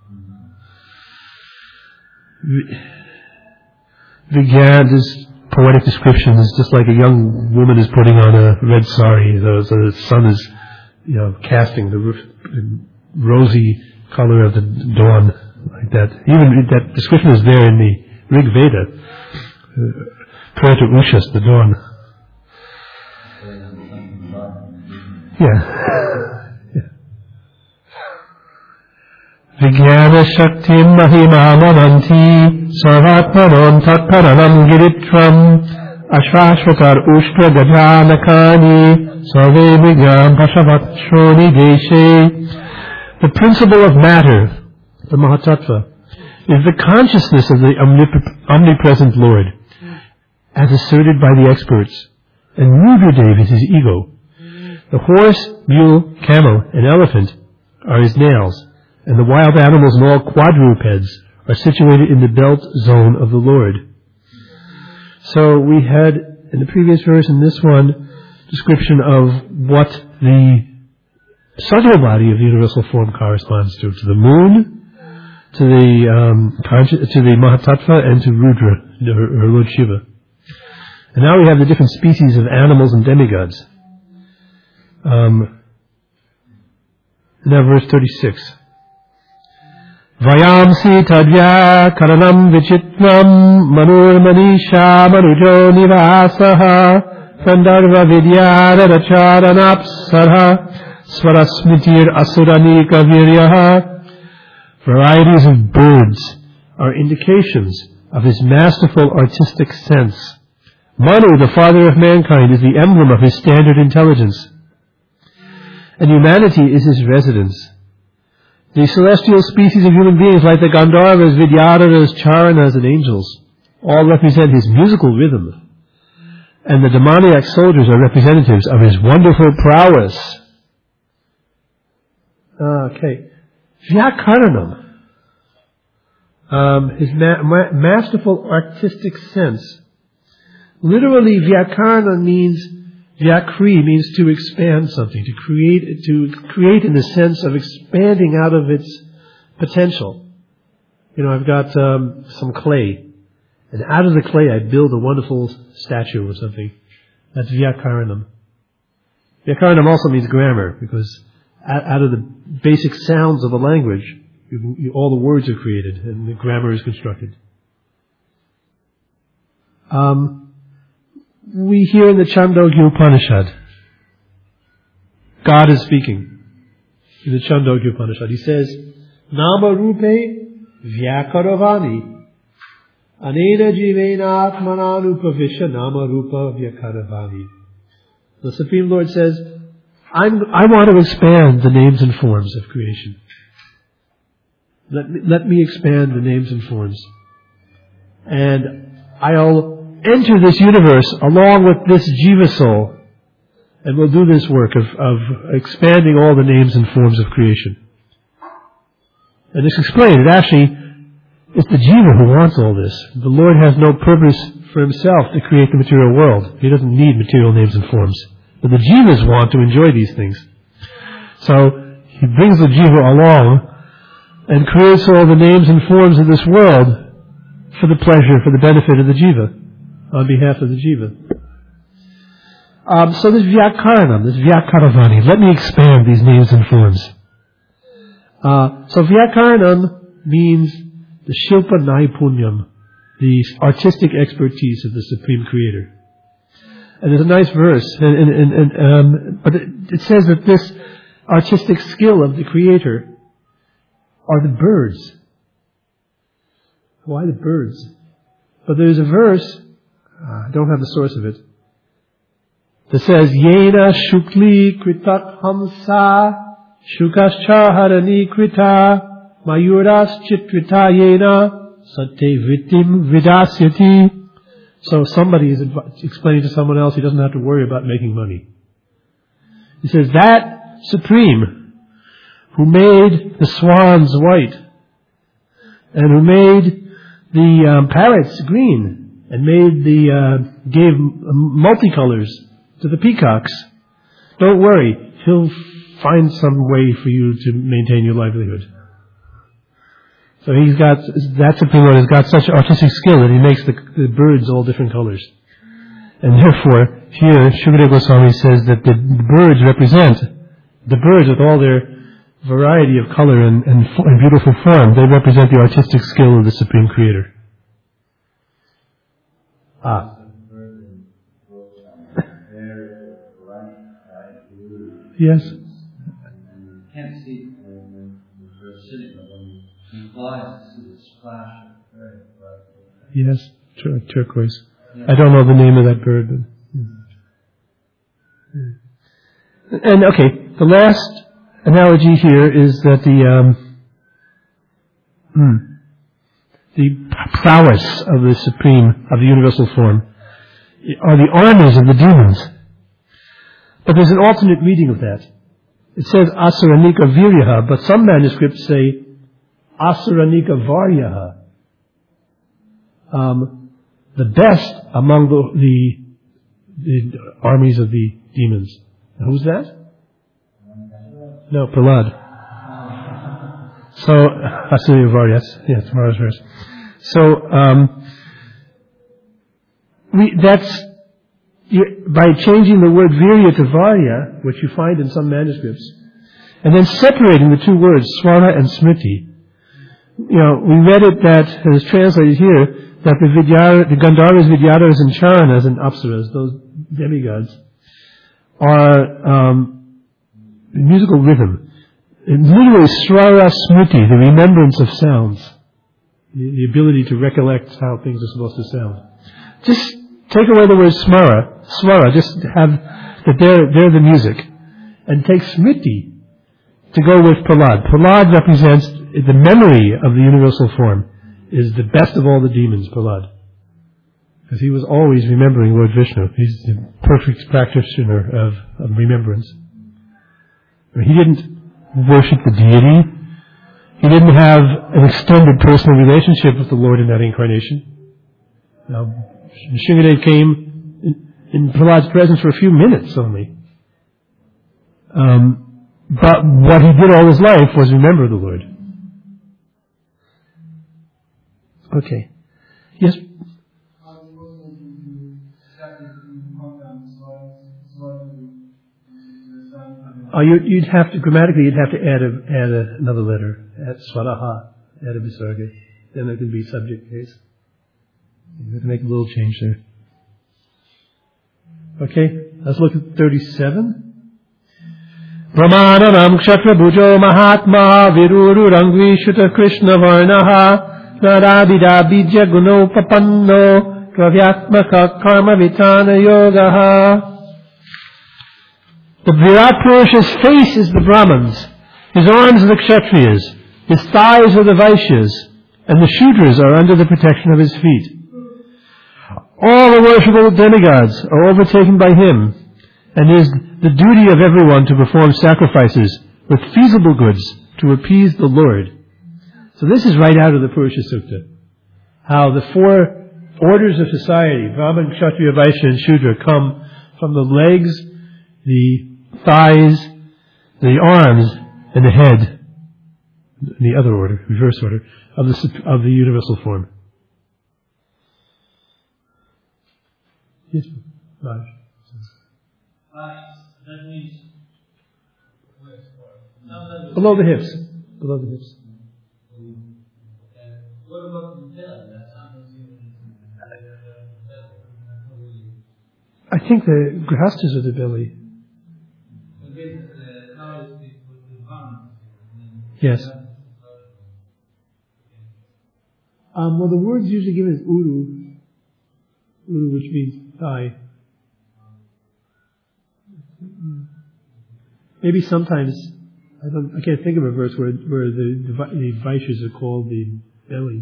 Vigyan, this poetic description is just like a young woman is putting on a red sari. The sun is, casting the rosy color of the dawn like that. Even that description is there in the Rig Veda, prior to Ushas, the dawn. Yeah. Vijnana Shaktim Mahimamavanti Sarvatmanon Tatparanam Giritram Ashvashvatar Ushtra Gajanakani Sarve Vigyam Pashavatshoni Deshe. The principle of matter, the Mahatattva, is the consciousness of the omnipresent Lord, as asserted by the experts, and Rudradev is his ego. The horse, mule, camel, and elephant are his nails, and the wild animals and all quadrupeds are situated in the belt zone of the Lord. So we had, in the previous verse and this one, description of what the subtle body of the universal form corresponds to the moon, to the Mahatattva, and to Rudra, her Lord Shiva. And now we have the different species of animals and demigods. Now verse 36. Vayamsi tadya karanam vichitvam manur manisha manujo nivasaha pandarva vidyara racharanapsarha swarasmitir asuranika viryaha. Varieties of birds are indications of his masterful artistic sense. Manu, the father of mankind, is the emblem of his standard intelligence, and humanity is his residence. The celestial species of human beings, like the Gandharvas, Vidyadharas, Charanas, and angels, all represent his musical rhythm, and the demoniac soldiers are representatives of his wonderful prowess. Okay. Vyakaranam, his masterful artistic sense. Literally, Vyakarana means, Vyakri means to expand something, to create in the sense of expanding out of its potential. I've got some clay, and out of the clay I build a wonderful statue or something. That's Vyakaranam. Vyakaranam also means grammar, because out of the basic sounds of a language, all the words are created and the grammar is constructed. We hear in the Chandogya Upanishad, God is speaking in the Chandogya Upanishad. He says, Nama Rupe Vyakaravani Anena Jivena Atmananupavisha Nama Rupa Vyakaravani. The Supreme Lord says, I want to expand the names and forms of creation. Let me expand the names and forms. And I'll enter this universe along with this Jiva soul, and we'll do this work of expanding all the names and forms of creation. And it's explained, it's the Jiva who wants all this. The Lord has no purpose for himself to create the material world. He doesn't need material names and forms. But the Jivas want to enjoy these things. So he brings the Jiva along and creates all the names and forms of this world for the pleasure, for the benefit of the Jiva, on behalf of the Jiva. So this Vyakaranam, this Vyakaravani, let me expand these names and forms. So Vyakaranam means the Shilpa Naipunyam, the artistic expertise of the Supreme Creator. And there's a nice verse, but it says that this artistic skill of the Creator are the birds. Why the birds? But there's a verse, I don't have the source of it, that says, Yena shukli kritak hamsa shukaschaharani krita mayuras chitrita yena sate vitim vidasyati. So somebody is explaining to someone else he doesn't have to worry about making money. He says, that Supreme who made the swans white and who made the parrots green and gave multicolors to the peacocks, don't worry, he'll find some way for you to maintain your livelihood. So that Supreme Lord has got such artistic skill that he makes the birds all different colors. And therefore, here, Shukadeva Goswami says that the birds represent, the birds with all their variety of color and beautiful form, they represent the artistic skill of the Supreme Creator. Yes.
You can't see the bird sitting, but when you fly, you see the splash of very bright.
Yes, turquoise. Yeah. I don't know the name of that bird, but. And okay, the last analogy here is that the prowess of the Supreme, of the universal form, are the armies of the demons. But there's an alternate reading of that. It says Asuranika Viryaha, but some manuscripts say Asuranika Varyaha. The best among the armies of the demons. And who's that? No, Prahlad. So, Asuranika Varya, yes, tomorrow's verse. So, by changing the word Virya to Varya, which you find in some manuscripts, and then separating the two words, Swara and Smriti. We read it that, it is translated here, that the Gandharvas, Vidyatas, and Charanas, and Apsaras, those demigods, are musical rhythm. It's literally Swara Smriti, the remembrance of sounds. The ability to recollect how things are supposed to sound. Just take away the word swara, just have that they're the music. And take smriti to go with Prahlad. Prahlad represents the memory of the universal form, is the best of all the demons, Prahlad. Because he was always remembering Lord Vishnu. He's the perfect practitioner of remembrance. He didn't worship the deity. He didn't have an extended personal relationship with the Lord in that incarnation. Now, Nrsimhadev came in Prahlad's presence for a few minutes only. But what he did all his life was remember the Lord. Okay. Yes? You'd have to, grammatically, you'd have to add another letter. Add swaraha, add a visarga. Then it can be subject case. You have to make a little change there. Okay, let's look at 37. Brahmananam kshatra bhujo mahatma viruru rangvi shuta krishna varnaha narabida bija guno papanno dravyatmaka karma vitana yogaha. The Virat Purusha's face is the Brahmins, his arms are the Kshatriyas, his thighs are the Vaishyas, and the Shudras are under the protection of his feet. All the worshipable demigods are overtaken by him, and it is the duty of everyone to perform sacrifices with feasible goods to appease the Lord. So this is right out of the Purusha Sukta. How the four orders of society, Brahman, Kshatriya, Vaishya, and Shudra, come from the legs, the thighs, the arms, and the head, in the other order, reverse order, of the universal form. Yes, Raj.
That means
below the hips. Below the hips.
What about the belly? That's not
think the grihastas are the belly. Yes. Well, the words usually given is uru, which means thigh. Maybe sometimes I can't think of a verse where the Vaishyas are called the belly.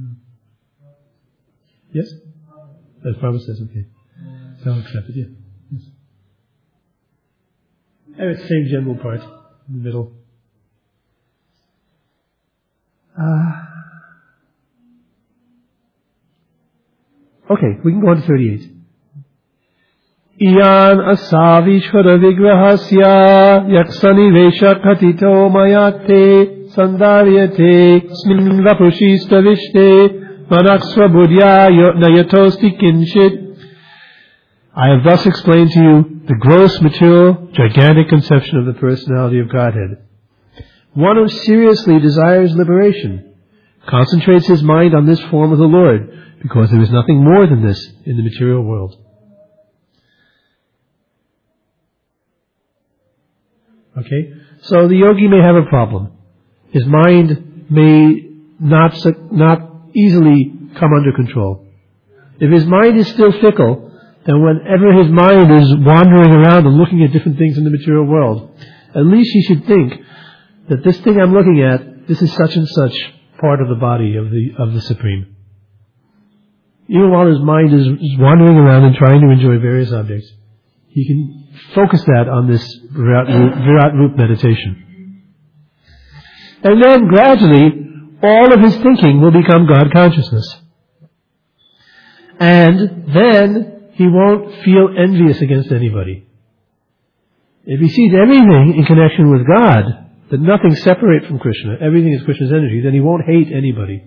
Yes, that's Prabhupada says. Okay, so I'll accept it. Yeah. Yes. And it's the same general part in the middle. Okay, we can go on to 38. Iyan asavishvara vigrahasya yaksani vesha katito mayate sandaryate smin vapushista vishte manaksva buddhya nayatosti kinshit. I have thus explained to you the gross, material, gigantic conception of the personality of Godhead. One who seriously desires liberation concentrates his mind on this form of the Lord, because there is nothing more than this in the material world. Okay? So the yogi may have a problem. His mind may not easily come under control. If his mind is still fickle, then whenever his mind is wandering around and looking at different things in the material world, at least he should think that this thing I'm looking at, this is such and such part of the body of the Supreme. Even while his mind is wandering around and trying to enjoy various objects, he can focus that on this Virat Rup meditation. And then gradually, all of his thinking will become God consciousness. And then he won't feel envious against anybody. If he sees everything in connection with God, that nothing separates from Krishna, everything is Krishna's energy, then he won't hate anybody.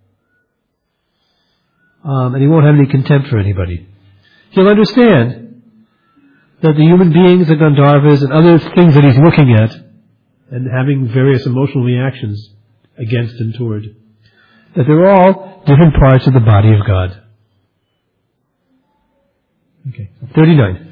And he won't have any contempt for anybody. He'll understand that the human beings, the Gandharvas, and other things that he's looking at, and having various emotional reactions against and toward, that they're all different parts of the body of God. Okay, 39.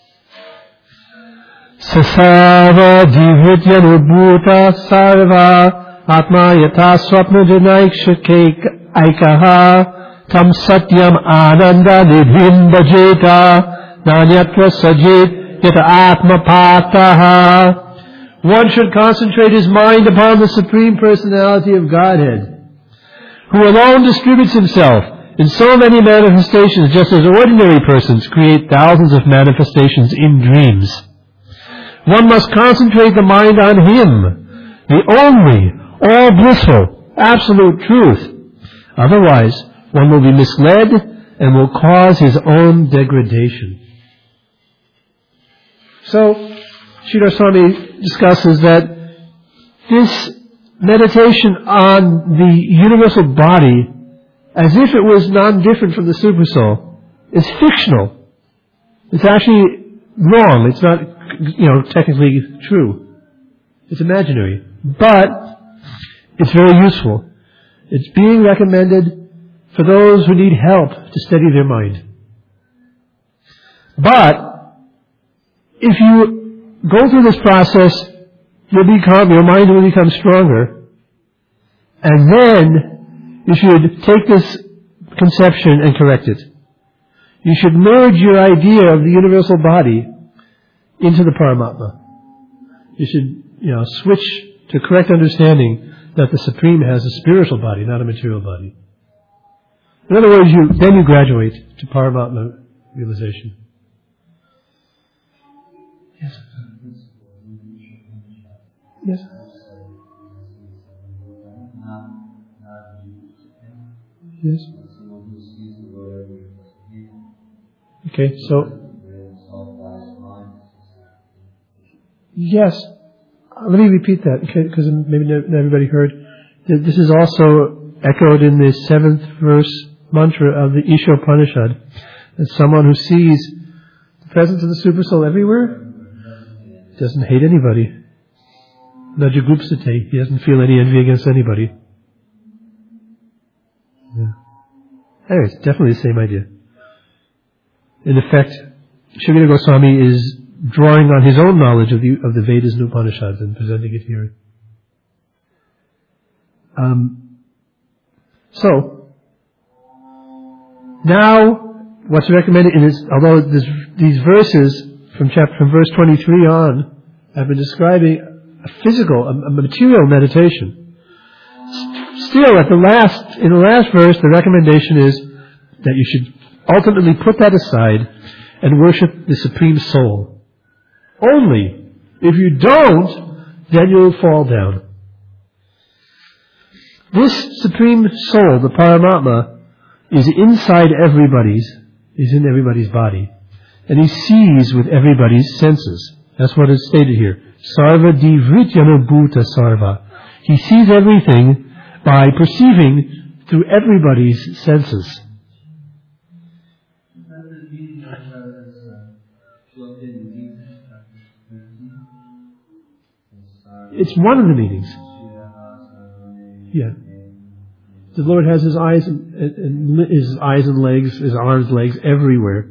Sasava divritya nubhuta sarva atma yata swapna janaikshake aikaha tam satyam ananda nidhim bhajeta nanyatra sajit yata atma pataha. One should concentrate his mind upon the Supreme Personality of Godhead, who alone distributes himself in so many manifestations, just as ordinary persons create thousands of manifestations in dreams. One must concentrate the mind on Him, the only, all blissful, absolute truth. Otherwise, one will be misled and will cause his own degradation. So, Sridhar Swami discusses that this meditation on the universal body, as if it was non-different from the Supersoul, is fictional. It's actually wrong. It's not, technically true. It's imaginary. But it's very useful. It's being recommended for those who need help to steady their mind. But if you go through this process, your mind will become stronger. And then you should take this conception and correct it. You should merge your idea of the universal body into the Paramatma. You should, switch to correct understanding that the Supreme has a spiritual body, not a material body. In other words, then you graduate to Paramatma realization. Yes. Yes. Yes. Okay, so yes. Let me repeat that, because maybe not everybody heard. This is also echoed in the 7th verse mantra of the Isha Upanishad. That someone who sees the presence of the Supersoul everywhere doesn't hate anybody. Najagupsate. He doesn't feel any envy against anybody. Yeah. Anyway, it's definitely the same idea. In effect, Shukadeva Goswami is drawing on his own knowledge of the Vedas and Upanishads and presenting it here. So, now, what's recommended in this, although these verses from verse 23 on have been describing a physical, a material meditation, still in the last verse, the recommendation is that you should ultimately put that aside and worship the Supreme Soul. Only if you don't, then you'll fall down. This Supreme Soul, the Paramatma, is inside is in everybody's body. And he sees with everybody's senses. That's what is stated here. Sarva divrityana bhuta sarva. He sees everything by perceiving through everybody's senses. It's one of the meanings. Yeah. The Lord has his eyes and legs, his arms, legs everywhere.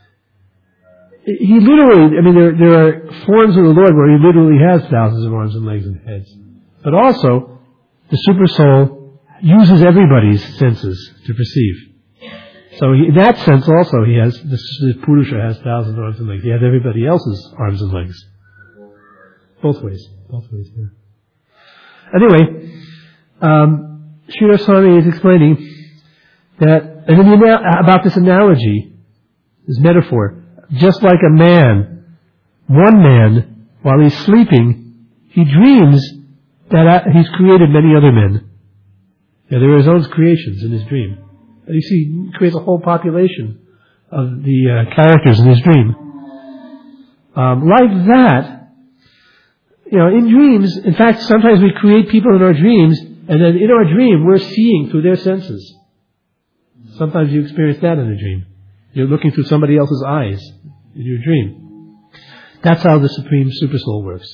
He literally, there are forms of the Lord where he literally has thousands of arms and legs and heads. But also, the Super Soul uses everybody's senses to perceive. So in that sense also, the Purusha has thousands of arms and legs. He has everybody else's arms and legs. Both ways, yeah. Anyway, Sridhar Swami is explaining that, about this analogy, this metaphor, just like one man, while he's sleeping, he dreams that he's created many other men. Yeah, they were his own creations in his dream. And you see, he creates a whole population of the characters in his dream. Like that, in dreams, in fact, sometimes we create people in our dreams, and then in our dream, we're seeing through their senses. Sometimes you experience that in a dream. You're looking through somebody else's eyes in your dream. That's how the Supreme Super Soul works.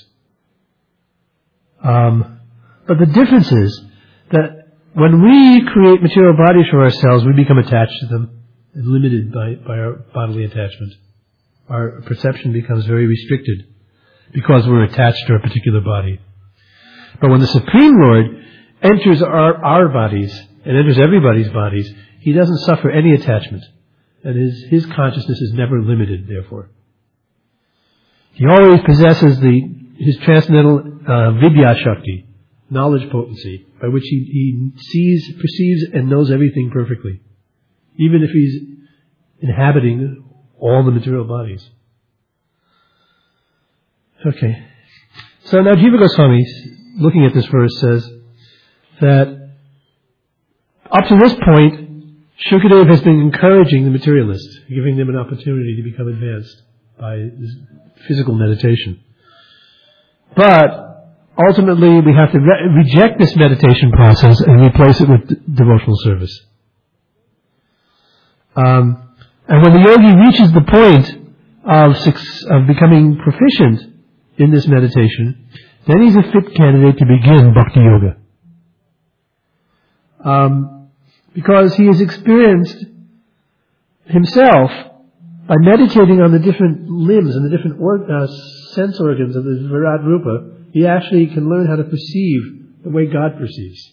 But the difference is that when we create material bodies for ourselves, we become attached to them and limited by our bodily attachment. Our perception becomes very restricted because we're attached to a particular body. But when the Supreme Lord enters our bodies and enters everybody's bodies, he doesn't suffer any attachment. And his consciousness is never limited, therefore. He always possesses his transcendental vidya shakti, knowledge potency, by which he sees, perceives, and knows everything perfectly, even if he's inhabiting all the material bodies. Okay. So now Jiva Goswami, looking at this verse, says that up to this point, Shukadeva has been encouraging the materialists, giving them an opportunity to become advanced by this physical meditation. But ultimately, we have to reject this meditation process and replace it with devotional service. And when the yogi reaches the point of becoming proficient in this meditation, then he's a fit candidate to begin Bhakti Yoga. Because he has experienced himself, by meditating on the different limbs and the different sense organs of the Virat Rupa, he actually can learn how to perceive the way God perceives.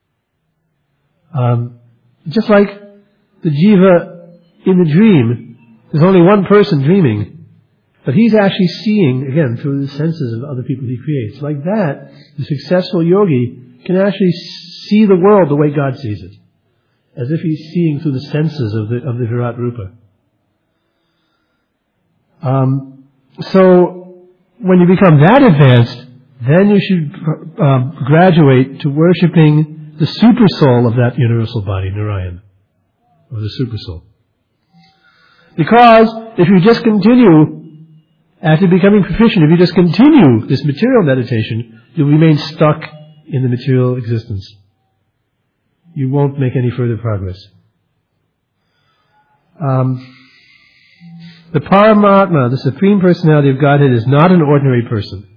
Just like the jiva in the dream, there's only one person dreaming, but he's actually seeing, again, through the senses of other people he creates. Like that, the successful yogi can actually see the world the way God sees it, as if he's seeing through the senses of the Virat Rupa. So, when you become that advanced, then you should graduate to worshipping the super soul of that universal body, Narayan, or the super soul. Because if you just continue, after becoming proficient, if you just continue this material meditation, you'll remain stuck in the material existence. You won't make any further progress. The Paramatma, the Supreme Personality of Godhead, is not an ordinary person.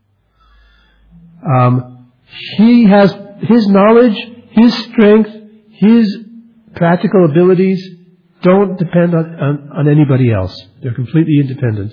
He has his knowledge, his strength, his practical abilities don't depend on anybody else. They're completely independent.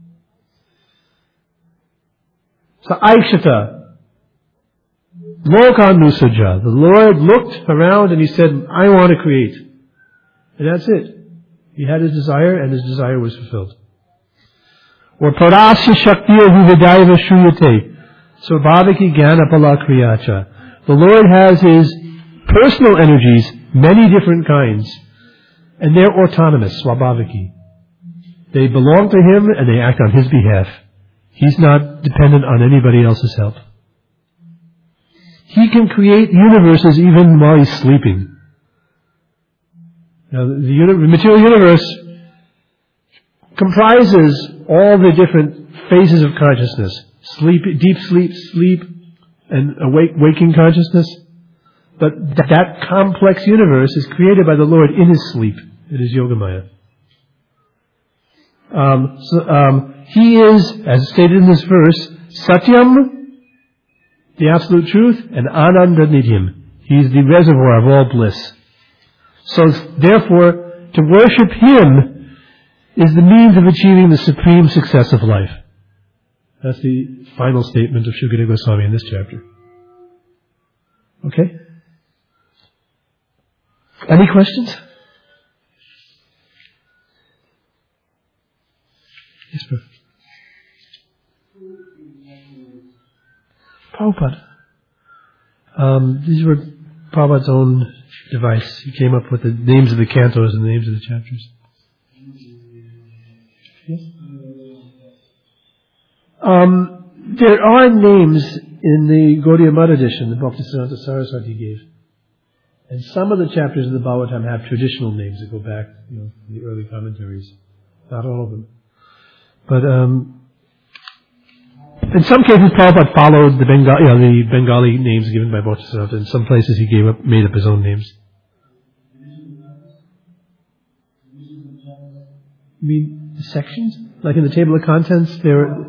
So Aikshata, Lokan Nusaja. The Lord looked around and He said, I want to create. And that's it. He had His desire and His desire was fulfilled. Or Parasya Shaktiya Vividaiva Shuyate. Svabhaviki Jnana Pala Kriyacha. The Lord has His personal energies, many different kinds, and they're autonomous, Swabhaviki. They belong to Him and they act on His behalf. He's not dependent on anybody else's help. He can create universes even while He's sleeping. Now, the material universe comprises all the different phases of consciousness. Sleep, deep sleep, and waking consciousness. But that complex universe is created by the Lord in His sleep. It is Yogamaya. He is, as stated in this verse, Satyam, the absolute truth, and Ananda Nityam. He is the reservoir of all bliss. So, therefore, to worship Him is the means of achieving the supreme success of life. That's the final statement of Shukadeva Goswami in this chapter. Okay? Any questions? Yes, sir. Prabhupada. These were Prabhupada's own device. He came up with the names of the cantos and the names of the chapters. Yes? There are names in the Gaudiya Math edition that Bhaktisiddhanta Saraswati gave. And some of the chapters of the Bhagavatam have traditional names that go back, to the early commentaries. Not all of them. But in some cases, Prabhupada followed the Bengali names given by Bhaktisiddhanta. In some places, he made up his own names. You mean the sections? Like in the table of contents, there are...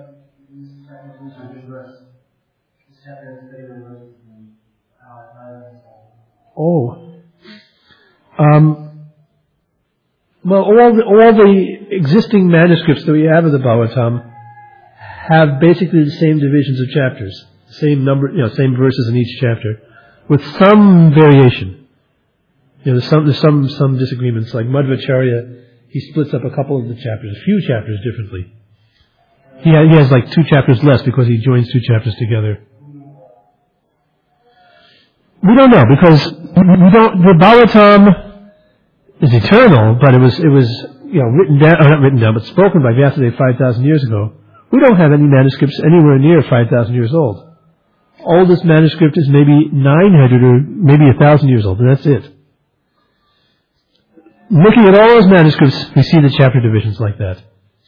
Well, all the existing manuscripts that we have of the Bhagavatam have basically the same divisions of chapters, the same number, same verses in each chapter, with some variation. There's some disagreements. Like Madhvacharya, he splits up a couple of the chapters, a few chapters differently. He has like 2 chapters less because he joins 2 chapters together. We don't know because the Bhagavatam is eternal, but it was written down, not written down, but spoken by Vyasadeva 5,000 years ago. We don't have any manuscripts anywhere near 5,000 years old. Oldest manuscript is maybe 900 or maybe 1,000 years old, and that's it. Looking at all those manuscripts, we see the chapter divisions like that.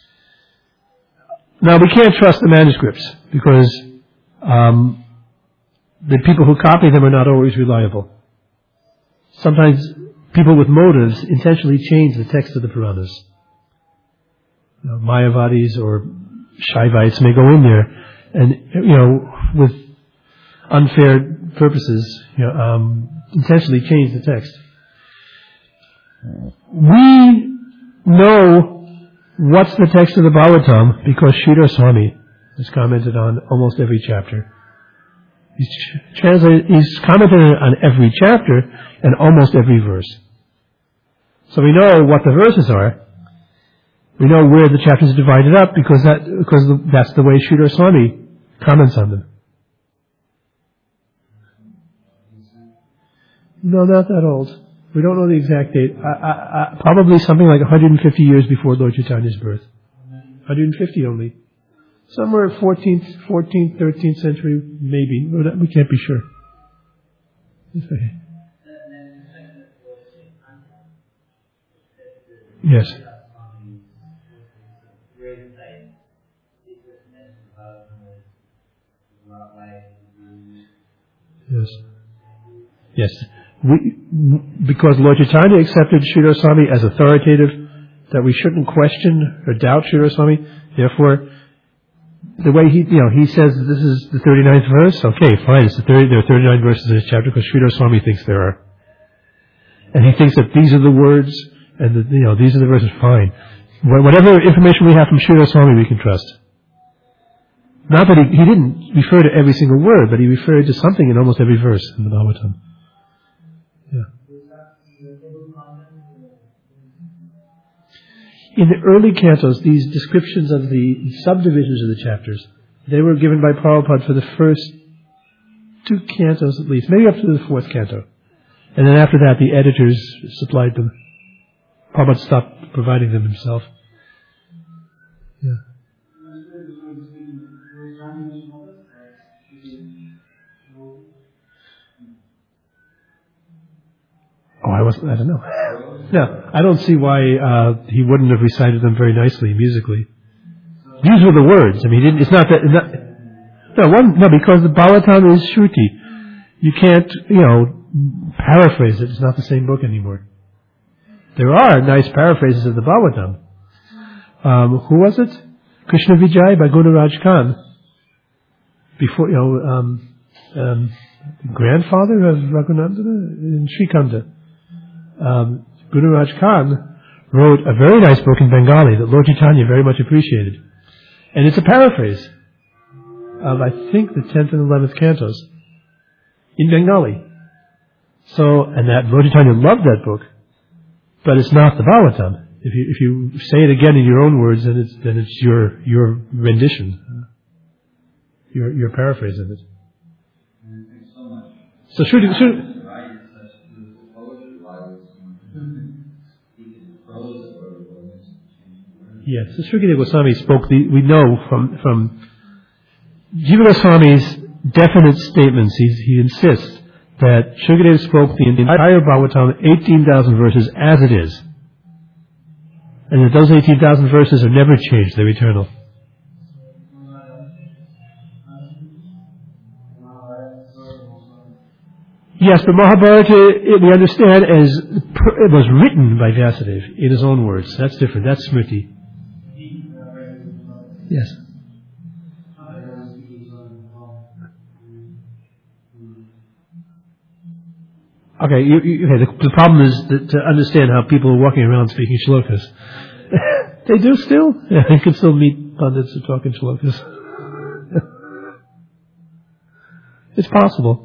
Now, we can't trust the manuscripts because the people who copy them are not always reliable. Sometimes people with motives intentionally change the text of the Puranas. Mayavadis or Shaivites may go in there and, with unfair purposes, intentionally change the text. We know what's the text of the Bhagavatam because Sridhar Swami has commented on almost every chapter. He's commented on every chapter and almost every verse. So we know what the verses are. We know where the chapters are divided up because that's the way Sridhar Swami comments on them. No, not that old. We don't know the exact date. Probably something like 150 years before Lord Chaitanya's birth. 150 only. Somewhere 14th, 13th century, maybe. We can't be sure. Okay. Yes. Yes. Yes. Because Lord Chaitanya accepted Sridhar Swami as authoritative, that we shouldn't question or doubt Sridhar Swami. Therefore, the way he says this is the 39th verse, okay, fine, there are 39 verses in this chapter because Sridhar Swami thinks there are. And he thinks that these are the words and these are the verses. Fine. Whatever information we have from Sridhar Swami, we can trust. Not that he didn't refer to every single word, but he referred to something in almost every verse in the Bhagavatam. Yeah. In the early cantos, these descriptions of the subdivisions of the chapters, they were given by Prabhupada for the first 2 cantos at least, maybe up to the 4th canto. And then after that, the editors supplied them. Prabhupada stopped providing them himself. Yeah. I don't know. No, I don't see why he wouldn't have recited them very nicely musically. These were the words. I mean, it's not that. No, because the Bhagavatam is Shruti. You can't, paraphrase it. It's not the same book anymore. There are nice paraphrases of the Bhagavatam. Who was it? Krishna Vijay by Gunaraj Khan. Before, grandfather of Raghunandana in Srikanda. Gunaraj Khan wrote a very nice book in Bengali that Lord Chaitanya very much appreciated. And it's a paraphrase of, I think, the 10th and 11th cantos in Bengali. So, and that Lord Chaitanya loved that book, but it's not the Bhagavatam. If you say it again in your own words, then it's your rendition, your paraphrase of it. So Shruti. Yes, so Srukadeva Goswami spoke. We know from Jiva Goswami's definite statements. He insists that Srukadeva spoke the entire Bhagavatam, 18,000 verses, as it is, and that those 18,000 verses are never changed; they're eternal. Yes, but Mahabharata, we understand as it was written by Vyasadeva in his own words. That's different. That's Smriti. Yes. Okay, the problem is that to understand how people are walking around speaking shlokas. They do still? Yeah, you can still meet pundits who talk in shlokas. It's possible.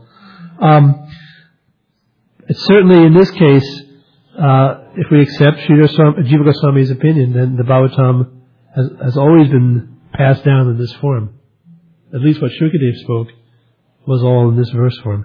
It's certainly in this case, if we accept Jiva Goswami's opinion, then the Bhagavatam has always been passed down in this form. At least what Shukadeva spoke was all in this verse form.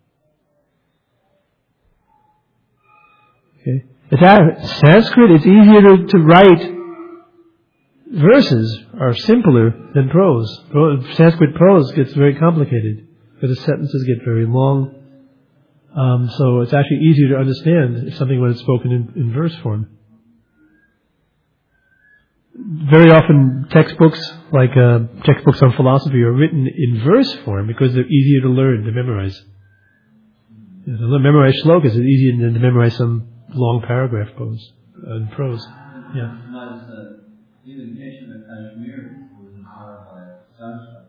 Okay. Sanskrit, it's easier to write. Verses are simpler than prose. Sanskrit prose gets very complicated because the sentences get very long. So it's actually easier to understand something when it's spoken in verse form. Very often textbooks, like textbooks on philosophy, are written in verse form because they're easier to learn, to memorize. To memorize shlokas is easier than to memorize some long paragraph in prose. Yeah.
Even Krishna Kashmir was inspired by Sanskrit.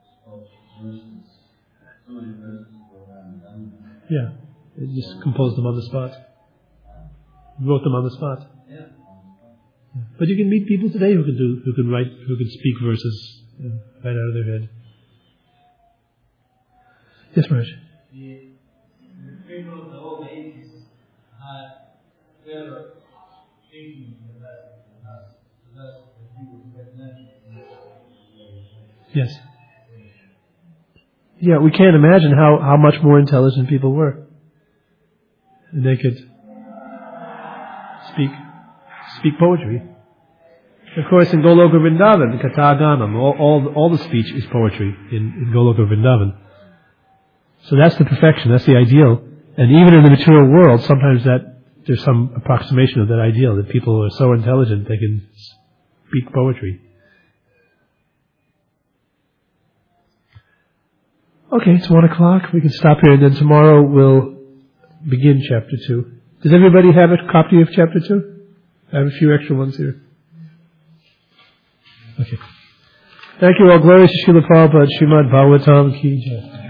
So many verses were done.
Yeah, they just composed them on the spot. Wrote them on the spot.
Yeah.
But you can meet people today who can write, who can speak verses right out of their head. Yes, Raj.
The people of the old ages had better thinking than us. So that's the people who get mentioned.
Yes. Yeah, we can't imagine how much more intelligent people were. And they could speak poetry. Of course, in Goloka Vrindavan, the Kathaganam, all the speech is poetry in Goloka Vrindavan. So that's the perfection, that's the ideal. And even in the material world, sometimes there's some approximation of that ideal, that people are so intelligent they can speak poetry. Okay, it's 1:00. We can stop here, and then tomorrow we'll begin chapter 2. Does everybody have a copy of chapter 2? I have a few extra ones here. Okay. Thank you all. Glory to Srila Prabhupada, Srimad Bhagavatam Ki Jai.